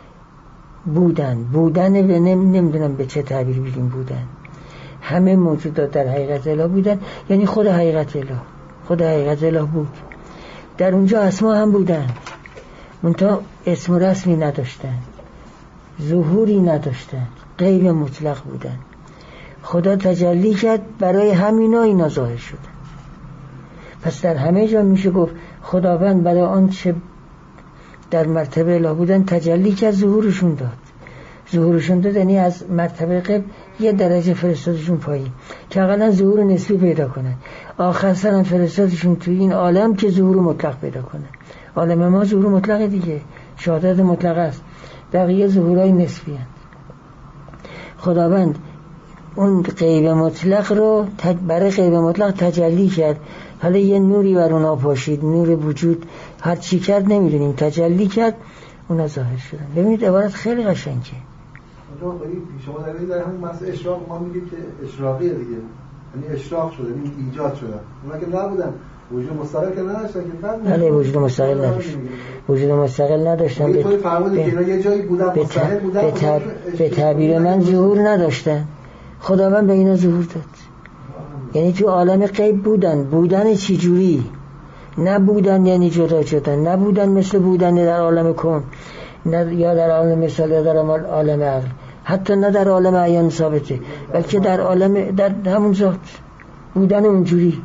بودن به نمیدونم به چه تعبیر بگیم بودن. همه موجودات در حقیقت اله بودن، یعنی خود حقیقت اله بود. در اونجا اسما هم بودن، منتها اسم و رسمی نداشتن، ظهوری نداشتن، غیب مطلق بودن. خدا تجلی کرد، برای همینا اینا ظاهر شدن. پس در همه جا میشه گفت خداوند برای آنچه در مرتبه اله بودن تجلی کرد، ظهورشون داد، یعنی از مرتبه غیب یه درجه فرستادشون پایین که اقلا ظهور نسبی پیدا کنن، آخر سرم فرستادشون توی این عالم که ظهور مطلق پیدا کنن. عالم ما ظهور مطلق دیگه، شهادت مطلق است، بقیه ظهورهای نسبی هست. خداوند اون غیب مطلق رو برای غیب مطلق تجلی کرد، حالا یه نوری بر اونا پاشید، نور وجود، هر چی کرد نمیدونیم، تجلی کرد، اونا ظاهر شدن. ببینید عبارت خیلی قشنگه. شما در همین مسئله اشراق ما میگید که اشراقیه دیگه، یعنی اشراق شده، یعنی ایجاد شدن. اونا که نبودن، وجود مستقل که نداشتن که فرق نداشت. بله وجود مستقل نداشتن. به طور فرمودید که اینا یه جایی بودن، مستقل بودن. به تعبیر من ظهور نداشتن، خداوند به اینا ظهور داد. یعنی تو عالم غیب بودن چی جوری؟ نبودن یعنی جدا شدن، نبودن مثل بودن در عالم کون، نه یا در عالم مثال یا در عالم عقل، حتی نه در عالم عیان ثابته، بلکه در عالم در همون ذات بودن اونجوری.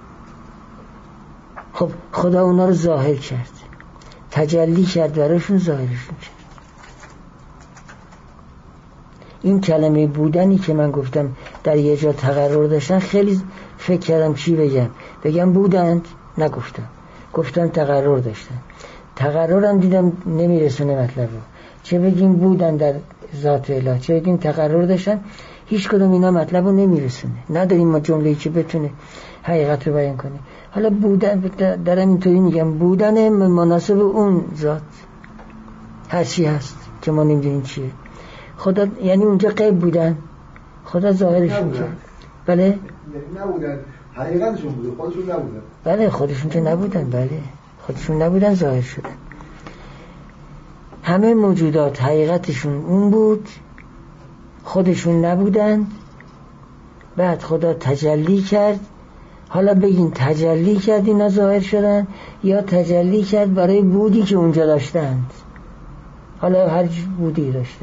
خب خدا اونا رو ظاهر کرد، تجلی کرد براشون، ظاهرشون کرد. این کلمه بودنی که من گفتم در یه جا تقرر داشتن، خیلی فکر کردم چی بگم بودند، گفتم تقرر داشتن. تقررم دیدم نمیرسونه مطلب رو، چه بگیم بودن در ذات اله، چه بگیم تقرر داشتن، هیچ کدوم اینا مطلب رو نمیرسونه. نداریم ما جمله‌ای که بتونه حقیقت رو بیان کنه. حالا بودن دارم اینطوری میگم، بودن مناسب اون ذات هر چی هست که ما نمیدونیم چیه. خدا یعنی اونجا غیب بودن، خدا ظاهرشون کرد. بله نبودن، حقیقتشون بوده، خودشون نبودن. بله خودشون که نبودن، بله خودشون نبودن، ظاهر شدن. همه موجودات حقیقتشون اون بود، خودشون نبودن، بعد خدا تجلی کرد. حالا بگین تجلی کرد اینا ظاهر شدن، یا تجلی کرد برای بودی که اونجا داشتند، حالا هر بودی داشتن.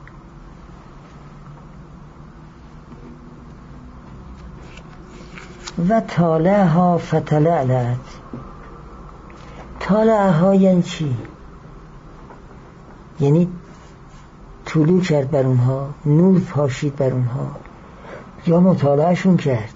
و طالعها فتلعلت. طالعها یعنی چی؟ یعنی طلوع کرد بر اونها، نور پاشید بر اونها، یا مطالعهشون کرد.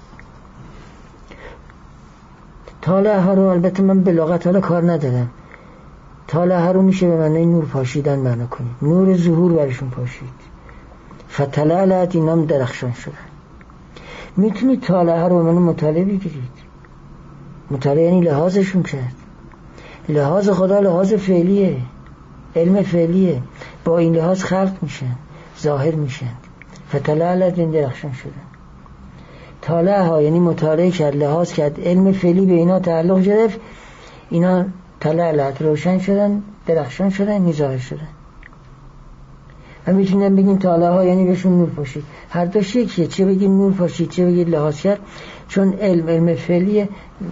طالعها رو البته من به لغت حالا کار ندارم، طالعها رو میشه به معنی نور پاشیدن معنا کنید، نور ظهور برشون پاشید. فتلعلت اینا هم درخشان شدن. میتونید طالعها رو به معنی مطالعه بگیرید. مطالعه یعنی لحاظشون کرد. لحاظ خدا لحاظ فعلیه، علم فعلیه، با این لحاظ خلق میشن، ظاهر میشن. فتلعلت این درخشان شدن. طالعها یعنی مطالعه کرد، لحاظ کرد، علم فعلی به اینا تعلق گرفت، اینا تلعلت روشن شدن، درخشان شدن، ظاهر شدن. و میتونم بگیم طالعها یعنی بهشون نور پاشید. هر دوش یکیه، چه بگیم نور پاشید چه بگید لحاظ کرد، چون علم فعلیه،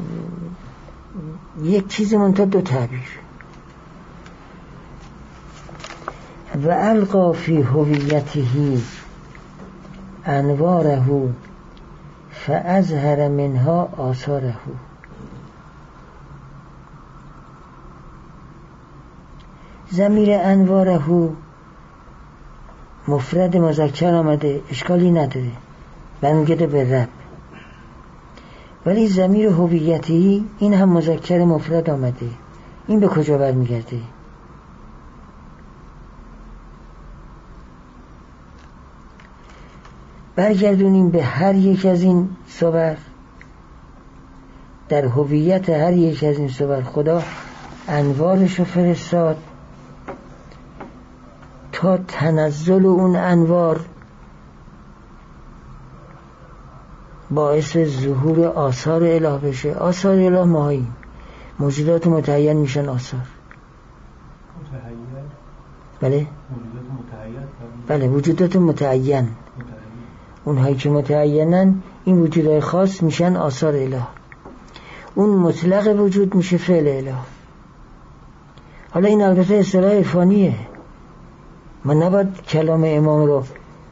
یک چیز منتها دو تعبیر. و القا فی هویته انواره فاظهر منها آثاره. ضمیر انواره مفرد مذکر آمده، اشکالی نداره، برمیگرده به رب. ولی ضمیر هویتی این هم مذکر مفرد آمده، این به کجا برمیگرده؟ برگردونیم به هر یک از این صور. در هویت هر یک از این صور خدا انوارش رو فرستاد تا تنزل اون انوار باعث ظهور آثار اله بشه. آثار اله ماهاییم، موجودات متعین میشن آثار. بله بله، وجودات متعین، اونهایی که متعینن این وجودهای خاص میشن آثار اله. اون مطلق وجود میشه فعل اله. حالا این البته اصطلاح عرفانیه، من نباید کلام امام رو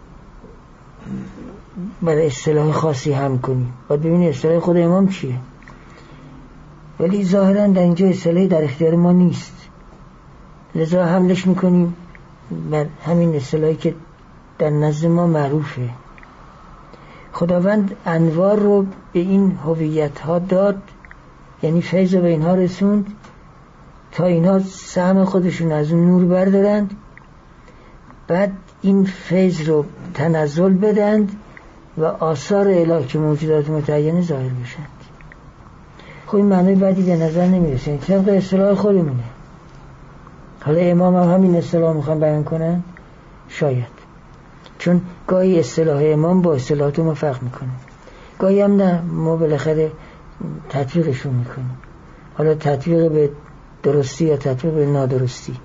برای اصطلاح خاصی هم کنیم، باید ببینید اصطلاح خود امام چیه. ولی ظاهرا در اینجا اصطلاحی در اختیار ما نیست، لذا حملش میکنیم بر همین اصطلاحی که در نزد ما معروفه. خداوند انوار رو به این هویت ها داد، یعنی فیض رو به اینها رسوند تا اینها سهم خودشون از اون نور بردارند، بعد این فیض رو تنزل بدند و آثار اله که موجودات متعینه ظاهر بشند. خب این معنی بعدی به نظر نمیرسه، این طبق اصطلاح خودمونه. حالا امام هم همین اصطلاح میخوان بیان کنن؟ شاید، چون گاهی اصطلاح امام با اصطلاحات ما فرق میکنه، گاهی هم نه، ما بالاخره تطبیقشون میکنیم. حالا تطبیق به درستی یا تطبیق به نادرستی.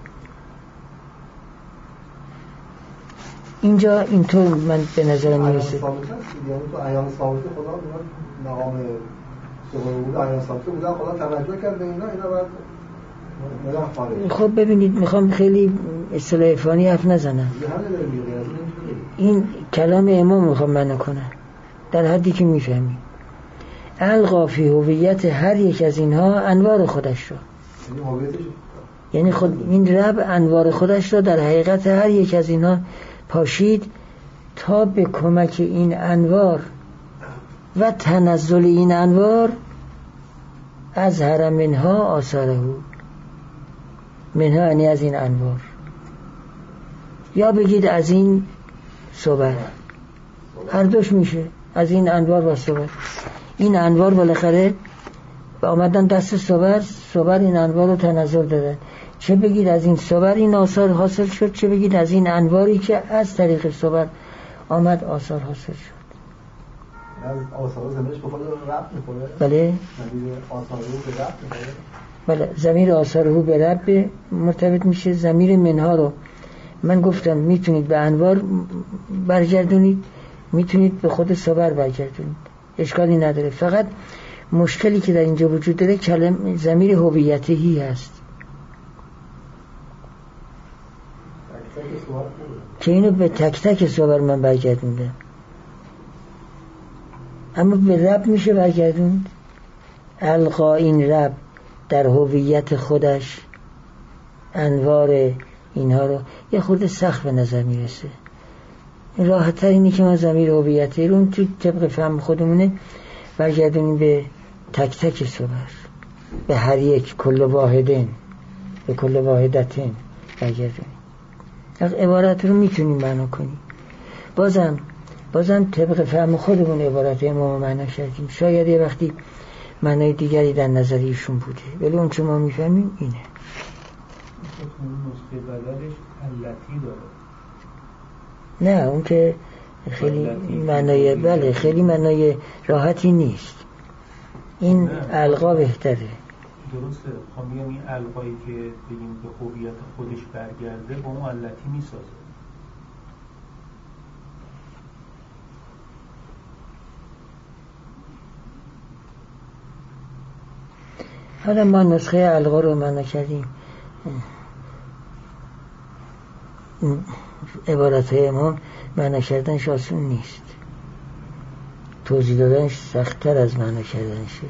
اینجا اینطور من به نظر میرسه. یعنی تو ایام ثابت خدا مقام سهول ایام ثابت بودن، خدا توجه کرد به اینا بعد خب ببینید، میخوام خیلی اصطلاح عرفانی حرف نزنم، این کلام امام میخوام معنا کنم در حدی که میفهمی. القا فی هویت هر یک از اینها انوار خودش رو، یعنی خود این رب انوار خودش رو در حقیقت هر یک از اینها پاشید تا به کمک این انوار و تنزل این انوار از هر منها آثاره. منها یعنی از این انوار، یا بگید از این صور، هر دوش میشه، از این انوار و صور. این انوار بالاخره آمدن دست صور این انوار رو تنزل دادن. چه بگید از این صور این آثار حاصل شد، چه بگید از این انواری که از طریق صور آمد آثار حاصل شد. از آثار زمینش به خود رب میکنه. بله آثار رو به رب میکنه. بله، ضمیر آثاره به رب مرتبط میشه. ضمیر منها رو من گفتم میتونید به انوار برگردونید، میتونید به خود صور برگردونید، اشکالی نداره. فقط مشکلی که در اینجا وجود داره کلمه ضمیر هویتی هست که اینو به تک تک صور من برگردوندم، اما به رب میشه برگردوند. القا این رب در هویت خودش انوار اینها رو، یه خورده سخت به نظر میرسه. راحت تر اینه که ما ضمیر هویتی رو تو طبق فهم خودمونه برگردونیم به تک تک صور، به هر یک، کل واحدین، به کل واحدتین برگردونیم. عبارت رو میتونیم معنا کنیم. بازم طبق فهم خودمون عبارت امام معنا کردیم. شاید یه وقتی معنای دیگری در نظر ایشون بوده، ولی اون چه ما میفهمیم اینه. نسخه بدلش علتی داره. نه، اون که خیلی معنای بله خیلی معنای راحتی نیست. این القا بهتره. درسته، خب میگم این القایی که بگیم به هویت خودش برگرده با اون علتی میسازه. حالا ما نسخه القا رو معنا کردیم، عبارت های امام معنا کردنش آسون نیست. توضیح دادنش سخت‌تر از معنا کردنشه.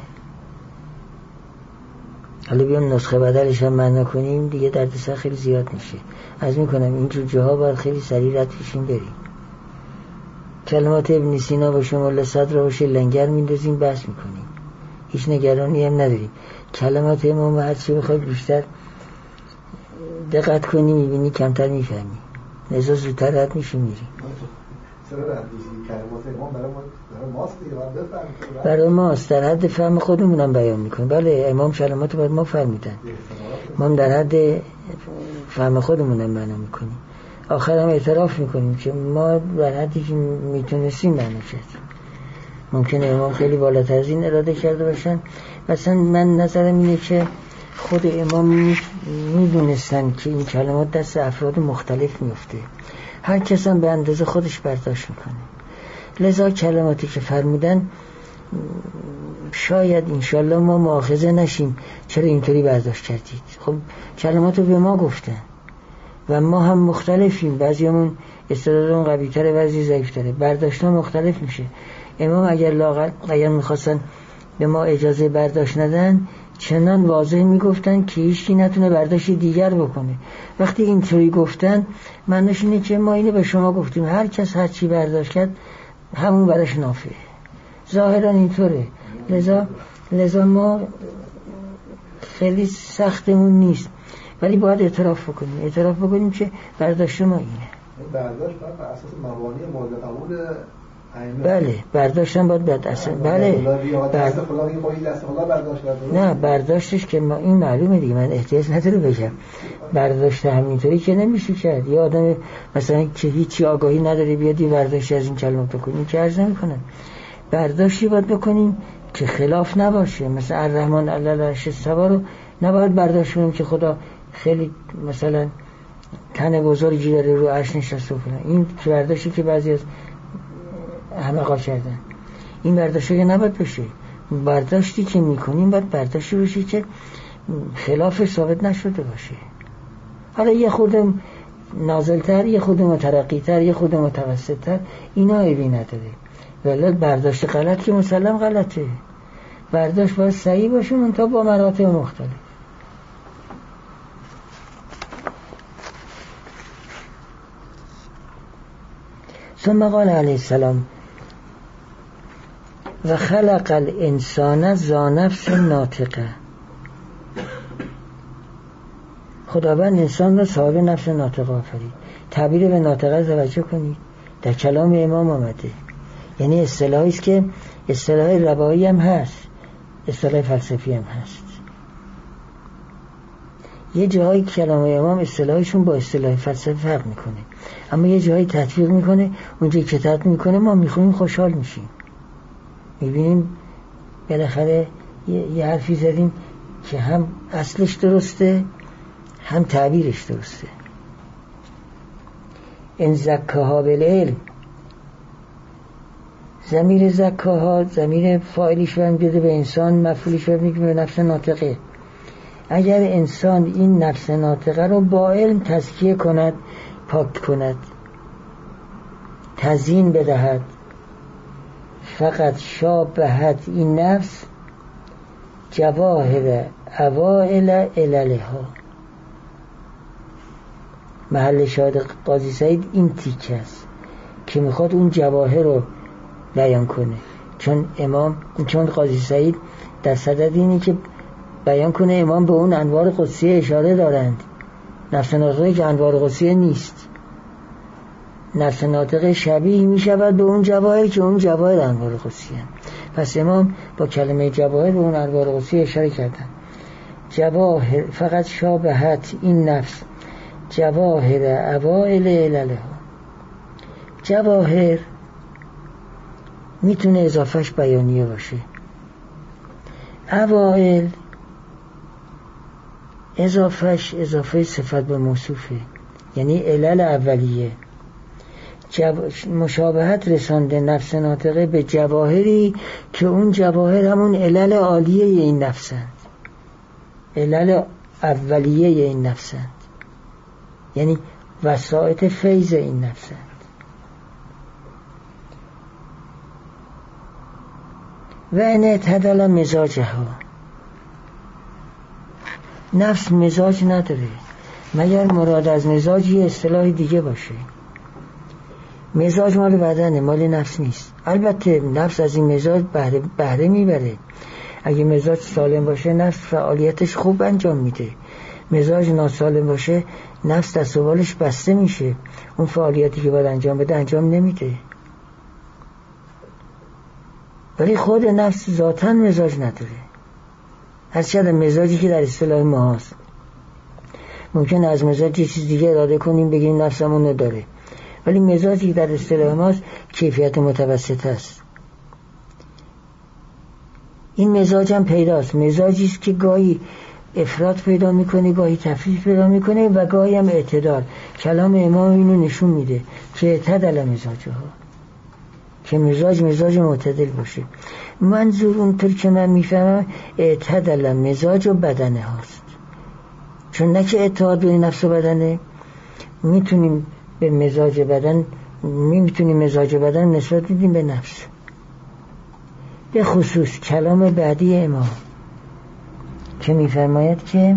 حالا بیام نسخه بدلش هم معنا کنیم دیگه دردسر خیلی زیاد میشه. از میکنم اینجور جاها باید خیلی سریع رد پیشیم بریم. کلمات ابن سینا و شمال صدر باشه لنگر میندازیم بحث میکنیم، هیچ نگرانی هم نداریم. کلمات امام هرچی بخوای بیشتر دقت کنی میبینی کمتر میفهمی، لذا زودتر رد میشی میری. چرا رد میشی؟ کلمات امام برای ماست دیگه، باید بفهمیم. برای ماست، در حد فهم خودمونم بیان میکنیم. بله امام کلمات باید ما فهمیدن، ما هم در حد فهم خودمونم معنا میکنیم. آخر هم اعتراف میکنیم که ما در حدی که میتونستیم معنا کردیم. ممکنه امام خیلی بالاتر از این اراده کرده باشن. مثلا من نظرم اینه که خود امام میدونستن که این کلمات دست افراد مختلف میفته، هر کس هم به اندازه خودش برداشت میکنه. لذا کلماتی که فرمودن شاید انشالله ما مؤاخذه نشیم چرا اینطوری برداشت کردید. خب کلمات رو به ما گفتن و ما هم مختلفیم، بعضیمون استعدادمون قوی‌تره بعضی ضعیف‌تره، برداشت‌ها مختلف میشه. امام اگر میخواستن به ما اجازه برداشت ندن چنان واضح میگفتن که هیچکی نتونه برداشت دیگر بکنه. وقتی اینطوری گفتن معنیش اینه که ما اینو به شما گفتیم، هر کس هر چی برداشت کرد همون براش نافعه. ظاهرا اینطوره. لذا ما خیلی سختمون نیست، ولی باید اعتراف بکنیم که برداشت ما اینه. برداشت بر اساس مبانی مورد قبول ائمه. بله برداشتن باید بعد اصلا بله نه برداشتش که ما این معلومه دیگه، من احتیاج نداره بگم برداشت همینطوری که نمیشه کرد. یه آدم مثلا که هیچی آگاهی نداره بیاد یه برداشت از این کلمات بکنیم که عرض نمی‌کنم. برداشتی باید بکنیم که خلاف نباشه. مثلا الرحمن علی العرش استوی رو نباید برداشت کنیم که خدا خیلی مثلا تن بزرگی داره رو عرش نشسته و فلان. این که برداشتی که بعضی از همقا کردن، این برداشتی که نباید بشه. برداشتی که میکنیم باید برداشتی بشه که خلاف ثابت نشده باشه. حالا یه خود نازلتر، یه خود مترقیتر، یه خود متوسطتر، اینا عیبی نداره. ولی برداشت غلط که مسلم غلطه. برداشت باید صحیح باشه منتها با مراتب مختلف. ثم قال علیه السلام و خلق الانسان ذا نفس ناطقه. خداوند انسان را صاحب نفس ناطقه آفرید. تعبیر به ناطقه توجه کنید، در کلام امام آمده. یعنی اصطلاحی است که اصطلاح روایی هم هست، اصطلاح فلسفی هم هست. یه جایی کلام امام اصطلاحشون با اصطلاح فلسفی فرق میکنه، اما یه جایی تطبیق میکنه. اونجایی که تطبیق میکنه ما میخونیم خوشحال میشیم. میبینیم بالاخره یه حرفی زدیم که هم اصلش درسته هم تعبیرش درسته. ان زکاها بالعلم، ضمیر زکاها ضمیر فاعلیش رو میده به انسان، مفعولش رو میگه به نفس ناطقه. اگر انسان این نفس ناطقه رو با علم تزکیه کند، پاک کند، تزیین بدهد، فقط شابهت این نفس جواهر اوائل عللها. محل شاهد قاضی سعید این تیکه است که میخواد اون جواهر رو بیان کنه، چون قاضی سعید در صدد اینی که بیان کنه امام به اون انوار قدسیه اشاره دارند. نفس ناطقه که انوار قدسیه نیست، نفس ناطقه شبیه می شود به اون جواهر که اون جواهر انوار قدسیه. پس امام با کلمه جواهر به اون انوار قدسیه اشاره کردن. جواهر فقط شابهت این نفس جواهر اوائل عللها. جواهر میتونه اضافهش بیانیه باشه. اوائل اضافه صفت به موصوفه، یعنی علل اولیه. مشابهت رسانده نفس ناطقه به جواهری که اون جواهر همون علل عالیه این نفسند، علل اولیه این نفسند، یعنی وسائط فیض این نفسند. و ان اعتدل مزاجها. نفس مزاج نداره مگر مراد از مزاج یه اصطلاح دیگه باشه. مزاج مال بدنه، مال نفس نیست. البته نفس از این مزاج بهره میبره. اگه مزاج سالم باشه نفس فعالیتش خوب انجام میده. مزاج ناسالم باشه نفس دست و بالش بسته میشه، اون فعالیتی که باید انجام بده انجام نمیده. ولی خود نفس ذاتاً مزاج نداره. هرچند مزاجی که در اصطلاح ما هست ممکن از مزاج یه چیز دیگه اراده کنیم بگیم نفسمون نداره، ولی مزاجی که در اصطلاح ما هست کیفیت متوسط است. این مزاج هم پیداست. مزاجی است که گاهی افراط پیدا میکنه، گاهی تفریط پیدا میکنه و گاهی هم اعتدال. کلام امام اینو نشون میده که اعتدل مزاجها، که مزاج معتدل باشه. منظور اونطور که من میفهمم اعتدل مزاج و بدنه هاست، چون نه که اتحاد بین نفس و بدنه. میتونیم مزاج بدن نسبت بدیم به نفس. به خصوص کلام بعدی امام که میفرماید که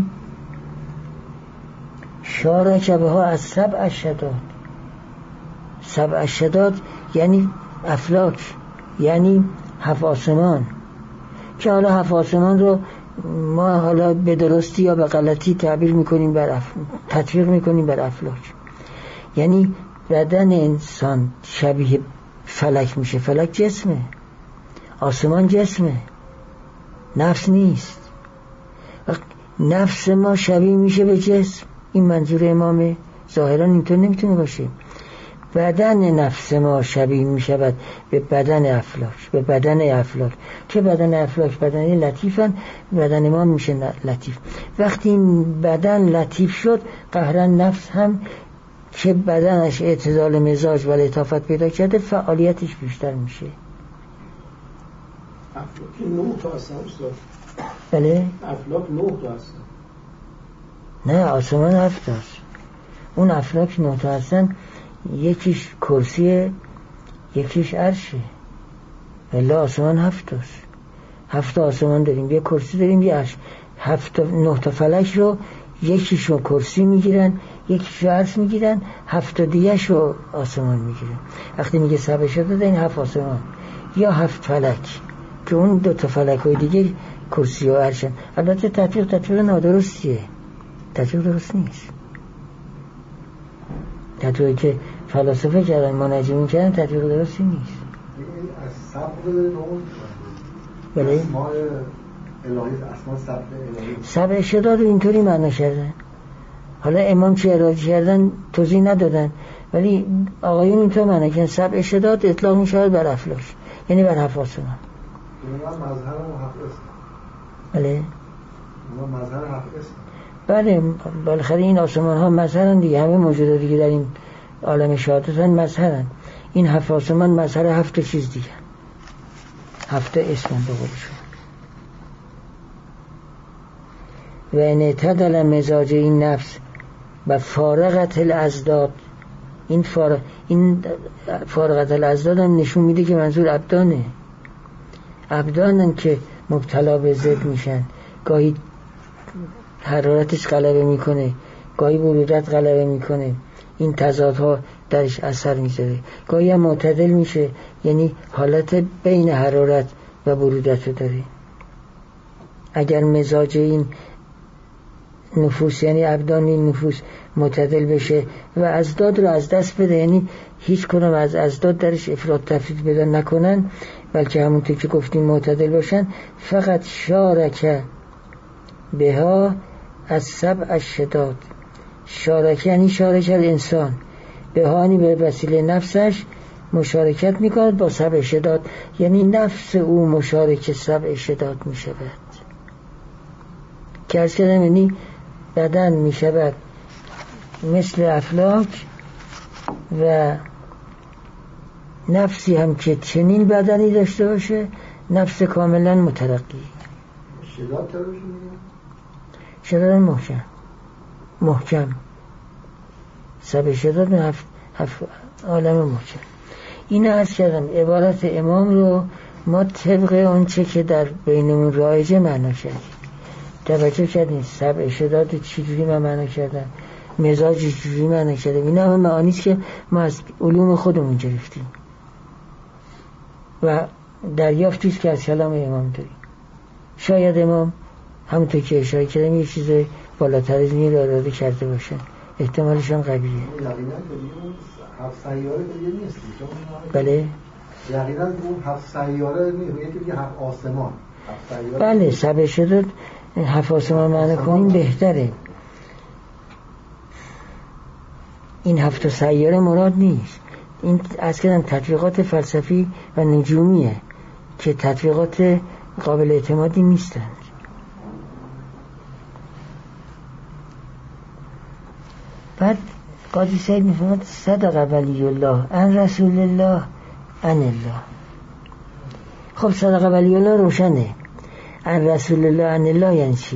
شارک بها از سبع شداد. سبع شداد یعنی افلاک، یعنی 7 آسمان، که حالا 7 آسمان رو ما حالا به درستی یا به غلطی تعبیر میکنیم تطبیق میکنیم بر افلاک. یعنی بدن انسان شبیه فلک میشه. فلک جسمه، آسمان جسمه، نفس نیست. نفس ما شبیه میشه به جسم. این منظور امامه. ظاهرا اینطور نمیتونه باشه. بدن نفس ما شبیه میشود به بدن افلاک، به بدن افلاک، که بدن افلاک بدن لطیفن، بدن ما میشه لطیف. وقتی این بدن لطیف شد قهرا نفس هم که بدنش اعتدال مزاج و لطافت پیدا کرده فعالیتش بیشتر میشه. افلاک 9 تا هستن استاد. بله؟ افلاک 9 تا هستن. نه، آسمان 7 هست. اون افلاک 9 تا هستن، یکیش کرسیه، یکیش عرشه. ولی آسمان 7 هست. 7 آسمان داریم، یه کرسی داریم، یه عرش. 9 تا فلک رو یکیشو کرسی میگیرن، یکیشو عرش میگیرن، 7 دیگه‌شو آسمان میگیرن. وقتی میگه سبع شده این 7 آسمان یا 7 فلک، که اون 2 تا فلک‌های دیگه کرسی و عرشن. البته تطبیق نادرستیه، تطبیق درست نیست. تطبیقی که فلاسفه کردن، منجمین کردن، تطبیق درستی نیست. از سبع نور بله؟ اسماء الهی، اسماء سبع الهی، سبع شداد رو اینطوری معنی کردن. حالا امام چه اراده کردن توضیح ندادن، ولی آقایون اینطور معنی کردن سبع شداد اطلاق میشود بر افلاک، یعنی بر 7 آسمان. اینا مظهر و حق است. بله؟ اینا مظهر حق است. بله، بالاخره این آسمان ها مظهرن دیگه. همه موجوداتی که در این عالم شهادتن مظهرن. این 7 آسمان مظهر 7 چیز دیگه، 7 اسم به قول شما. و ان اعتدل مزاج این نفس و فارغت الازداد. این فارغت الازداد هم نشون میده که منظور ابدانه. ابدانن که مبتلا به ضد میشن. گاهی حرارتش غلبه میکنه، گاهی برودت غلبه میکنه، این تضادها درش اثر میذاره. گاهی هم معتدل میشه، یعنی حالت بین حرارت و برودت رو داره. اگر مزاج این نفوس، یعنی ابدان این نفوس معتدل بشه و ازداد رو از دست بده، یعنی هیچ کنم از ازداد درش افراط تفرید پیدا نکنن، بلکه همونطور که گفتیم معتدل باشن، فقط شارک بها از سبع شداد. شارک یعنی شارک الانسان بهانی به وسیله نفسش مشارکت میکند با سبع شداد، یعنی نفس او مشارک سبع شداد میشود. که از کردم یعنی بدن میشود مثل افلاک و نفسی هم که چنین بدنی داشته باشه، نفس کاملا مترقی. شداد تروش میگه؟ شداد محکم. سبع شداد هفت عالم محکم. این عرض کردم عبارت امام رو ما طبق اون چه که در بینمون رایجه معنا کردیم. توجه کردین سبع شداد چجوری من معنا کردم، مزاج چجوری معنا کردم. اینا همه معانیست که ما از علوم خودمون گرفتیم و دریافتیست که از کلام امام داریم. شاید امام همونطور که اشاره کردم یه چیز بالاتر از این اراده کرده باشن، احتمالش هم قویه. هفت سیاره دیگه نیست. بله یقینا اون هفت سیاره نیست، یکی هفت آسمان. بله سبع شداد هفت آسمان معنی کنیم بهتره. این هفت سیاره مراد نیست. این از کردم تطبیقات فلسفی و نجومیه که تطبیقات قابل اعتمادی نیستند. بعد قاضی سعید میفهمد صدق ولی الله ان رسول الله ان الله. خب صدق ولی الله روشنه. ان رسول الله ان الله یعنی چی؟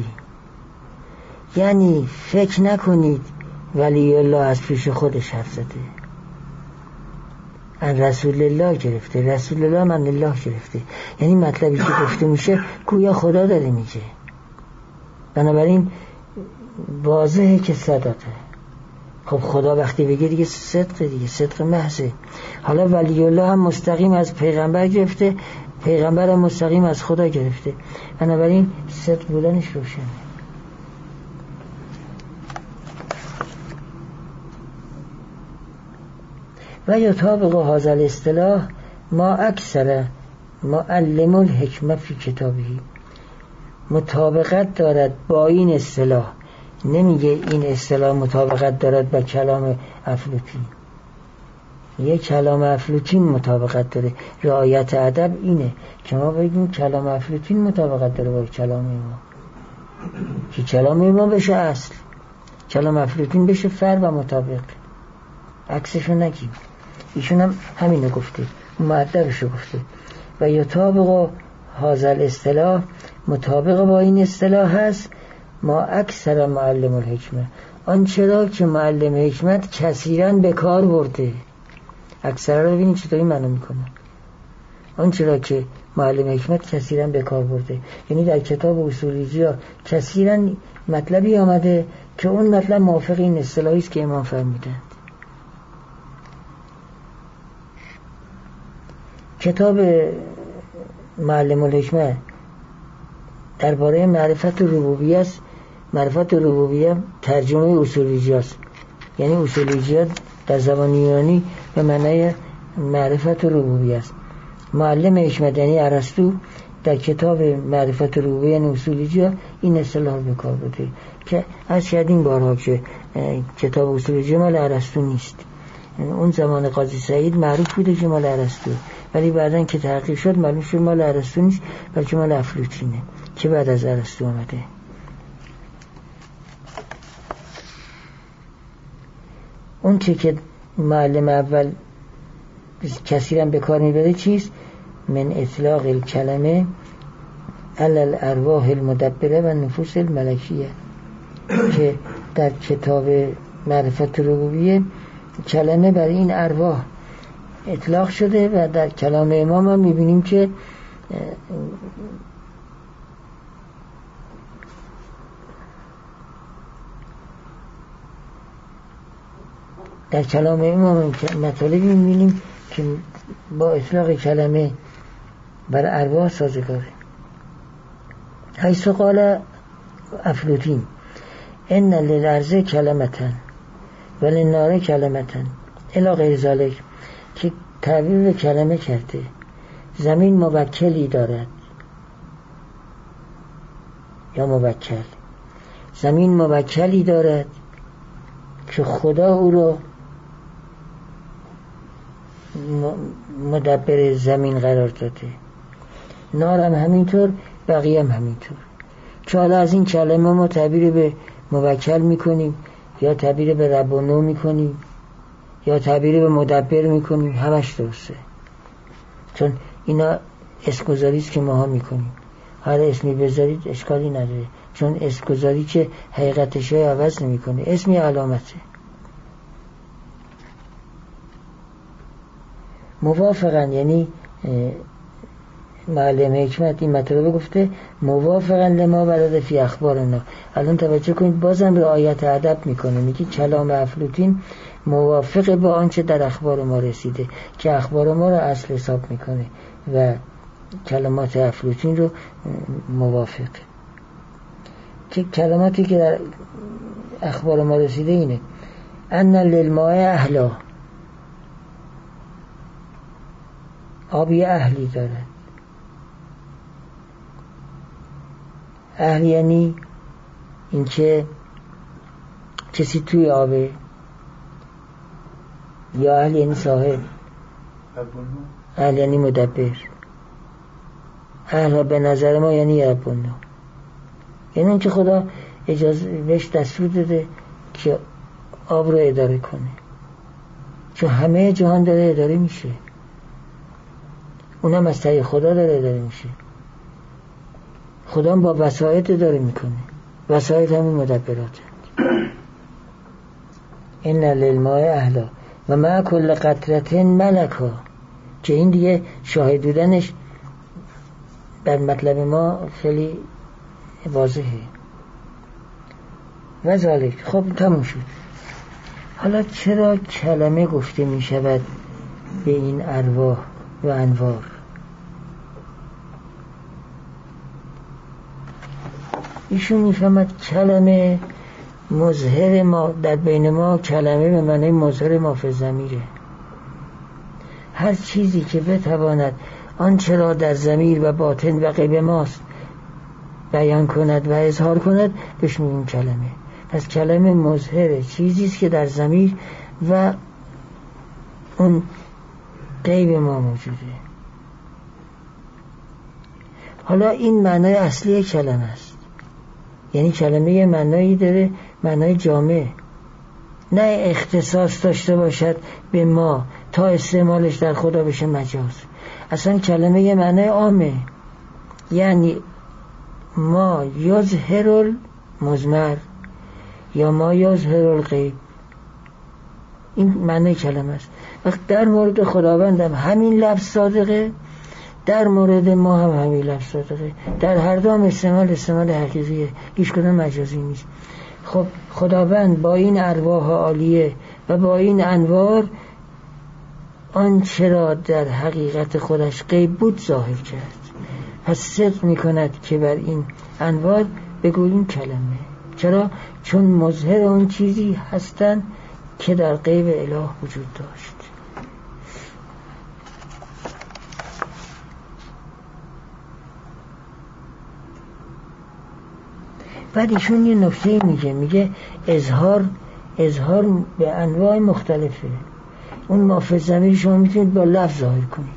یعنی فکر نکنید ولی الله از پیش خودش حرف زده. ان رسول الله گرفته، رسول الله من الله گرفته، یعنی مطلبی که گفته میشه گویا خدا داره میگه. بنابراین واضحه که صدقه. خب خدا وقتی بگه دیگه صدقه، دیگه صدق محضه. حالا ولی الله هم مستقیم از پیغمبر گرفته، پیغمبر هم مستقیم از خدا گرفته، بنابراین صدق بودنش روشنه. و یطابق هذا الاصطلاح ما اکثر معلم الحکمه فی کتابی. مطابقت دارد با این اصطلاح. نمیگه این اصطلاح مطابقت دارد با کلام افلاطون. یه کلام افلاطون مطابقت داره. رعایت ادب اینه که ما بگیم کلام افلاطون مطابقت داره با کلام امام، که کلام امام بشه اصل، کلام افلاطون بشه فر و مطابق، عکسشو نگیم. ایشون هم همینو گفته، مؤدبشو گفته. و یطابق هذا الاصطلاح، مطابق با این اصطلاح هست ما اکثر معلم الحکمه، آنچه را که معلم حکمت کثیراً به کار برده. اکثر رو ببینید چطوری معنی میکنه. آنچه را که معلم حکمت کثیراً به کار برده، یعنی در کتاب اصولیجیا کثیراً مطلبی آمده که اون مطلب موافق این اصطلاحی است که امام فرمودند. کتاب معلم الحکمه درباره معرفت ربوبیه است. معرفت ربوبیه ترجمه اصولیجیا است، یعنی اصولیجیا در زبان یونانی به معنای معرفت ربوبیه است. معلم حکمت یعنی ارسطو در کتاب معرفت ربوبیه یعنی اصولیجیا این اصطلاح به کار برده که از کردیم بارها که کتاب اصولیجیا مال ارسطو نیست. اون زمان قاضی سعید معروف بوده که مال ارسطو، ولی بعداً که تحقیق شد معلوم شد مال ارسطو نیست بلکه مال افلاطونه که بعد از ارسطو آمده. اون که معلم اول کثیراً به کار میبره چیست؟ من اطلاق الکلمه علی الارواح المدبره و نفوس الملکیه، که در کتاب معرفت ربوبیه کلمه برای این ارواح اطلاق شده و در کلام امام هم میبینیم که در کلام امام مطالبی میبینیم که با اطلاق کلمه بر ارواح سازگاره. حیث قال افلاطون ان للارض کلمتن و للنار کلمتن الی غیر ذلک، که تعبیر به کلمه کرده. زمین موکلی دارد یا موکل، زمین موکلی دارد که خدا او رو مدبر زمین قرار داده. نار هم همینطور، بقیه هم همینطور. که حالا از این کلمه ما تعبیر به موکل میکنیم یا تعبیر به رب و نو میکنیم یا تعبیر به مدبر میکنیم، همش درسته، چون اینا اسمگذاری است که ماها میکنیم. هر اسمی بذارید اشکالی نداره، چون اسمگذاری که حقیقتش رو عوض نمیکنه، اسمی علامته. موافقا یعنی معلم حکمت این مطلب گفته موافقا لما ورد فی اخبارنا. الان توجه کنید بازم رعایت ادب میکنه، میگه کلام افلاطون موافق با آنچه در اخبار ما رسیده که اخبار ما رو اصل حساب میکنه و کلمات افلاطون رو موافق. که کلماتی که در اخبار ما رسیده اینه ان للماء اهلا، آبی اهلی داره. اهل یعنی این که کسی توی آبه، یا اهل یعنی صاحب، اهل یعنی مدبر. اهل به نظر ما یعنی ربنا، یعنی این که خدا اجازه بهش دستور داده که آب رو اداره کنه، چون همه جهان داره اداره میشه، اونم از طریق خدا داره اداره میشه. خدا هم با وسایط اداره میکنه، وسایط همین مدبرات. ان للماء اهلا و مع کل قطره ملکا، که این دیگه شاهد بودنش در مطلب ما خیلی واضحه. و ذالک، خب تموم شد. حالا چرا کلمه گفته می شود به این ارواح و انوار؟ ایشون میفهمد کلمه مظهر ما در بین ما، کلمه به معنی مظهر ما فی ضمیره. هر چیزی که بتواند آنچه را در ضمیر و باطن و غیب ماست بیان کند و اظهار کند بهش میگیم کلمه. پس کلمه مظهر چیزی است که در ضمیر و اون غیب ما موجوده. حالا این معنای اصلی کلمه است، یعنی کلمه یه معنایی داره، معنای جامع، نه اختصاص داشته باشد به ما تا استعمالش در خدا بشه مجاز. اصلا کلمه یه معنای عامه، یعنی ما یظهر المضمر یا ما یظهر الغیب، این معنای کلمه است. وقت در مورد خداوند هم همین لفظ صادقه، در مورد ما هم همین لفظ صادقه. در هر دو هم استعمال حقیقیه، هیچ کدام مجازی نیست. خب خداوند با این ارواح عالیه و با این انوار آنچه را در حقیقت خودش غیب بود ظاهر کرد. پس صدق میکند که بر این انوار بگوییم کلمه. چرا؟ چون مظهر اون چیزی هستند که در غیب اله وجود داشت. بعد ایشون یه نکته میگه اظهار به انواع مختلفه. اون مافی ضمیر شما میتونید با لفظ ظاهر کنید،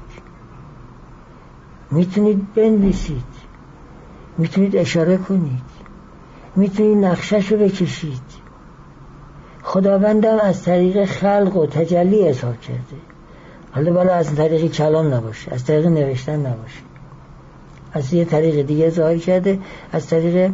میتونید بنویسید، میتونید اشاره کنید، میتونید نقشش رو بکشید. خداوندم از طریق خلق و تجلی اظهار کرده. حالا بالا از طریق کلام نباشه، از طریق نوشتن نباشه، از یه طریق دیگه ظاهر کرده، از طریق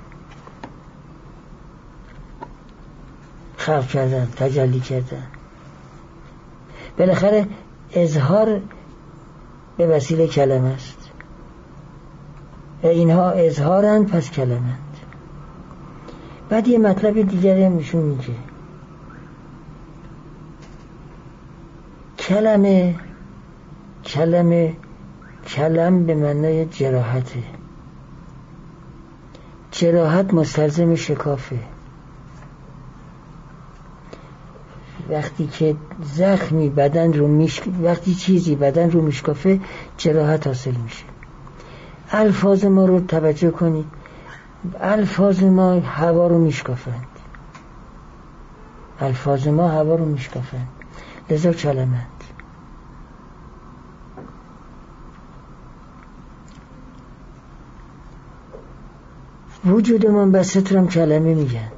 خلق کردن، تجلی کردن. بالاخره اظهار به وسیله کلمه است و اینها اظهارند پس کلمند. بعد یه مطلب دیگری هم ایشون میگه کلم به معنای جراحته. جراحت مستلزم شکافه. وقتی که زخمی بدن رو وقتی چیزی بدن رو میشکافه جراحت حاصل میشه. الفاظ ما رو توجه کنید، الفاظ ما هوا رو میشکافند، الفاظ ما هوا رو میشکافند، لذا کلمند. وجودمان بسط رو هم کلمه میگن،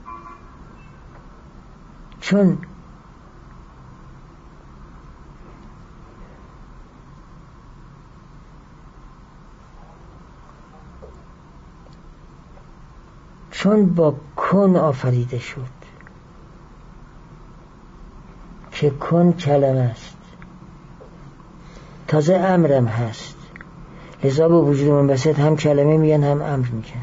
چون با کن آفریده شد که کن کلمه است، تازه امرم هست. لذا به وجود منبسط هم کلمه میگن هم امر میگن.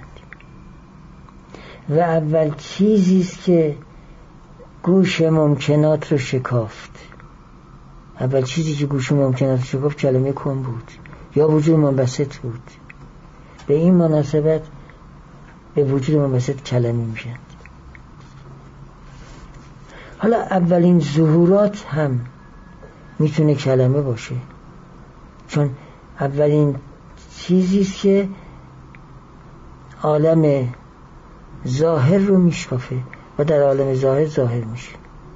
و اول چیزیست که گوش ممکنات رو شکافت، اول چیزی که گوش ممکنات رو شکافت کلمه کن بود یا وجود منبسط بود. به این مناسبت به وجود منبسط کلمه میشن. حالا اولین ظهورات هم میتونه کلمه باشه، چون اولین چیزیست که عالم ظاهر رو میشکافه و در عالم ظاهر میشه.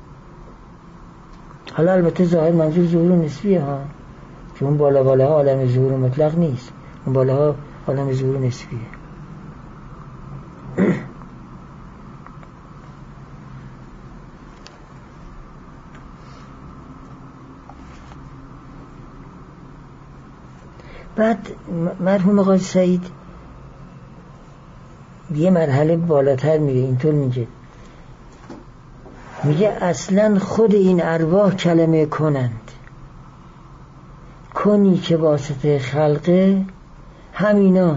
حالا البته ظاهر منظور ظهور نسبیه ها، که اون بالا عالم ظهور مطلق نیست، اون بالاها عالم ظهور نسبیه. بعد مرحوم قاضی سعید یه مرحله بالاتر میره، اینطور میگه اصلا خود این ارواح کلمه کنند، کنی که واسطه خلقه همینا.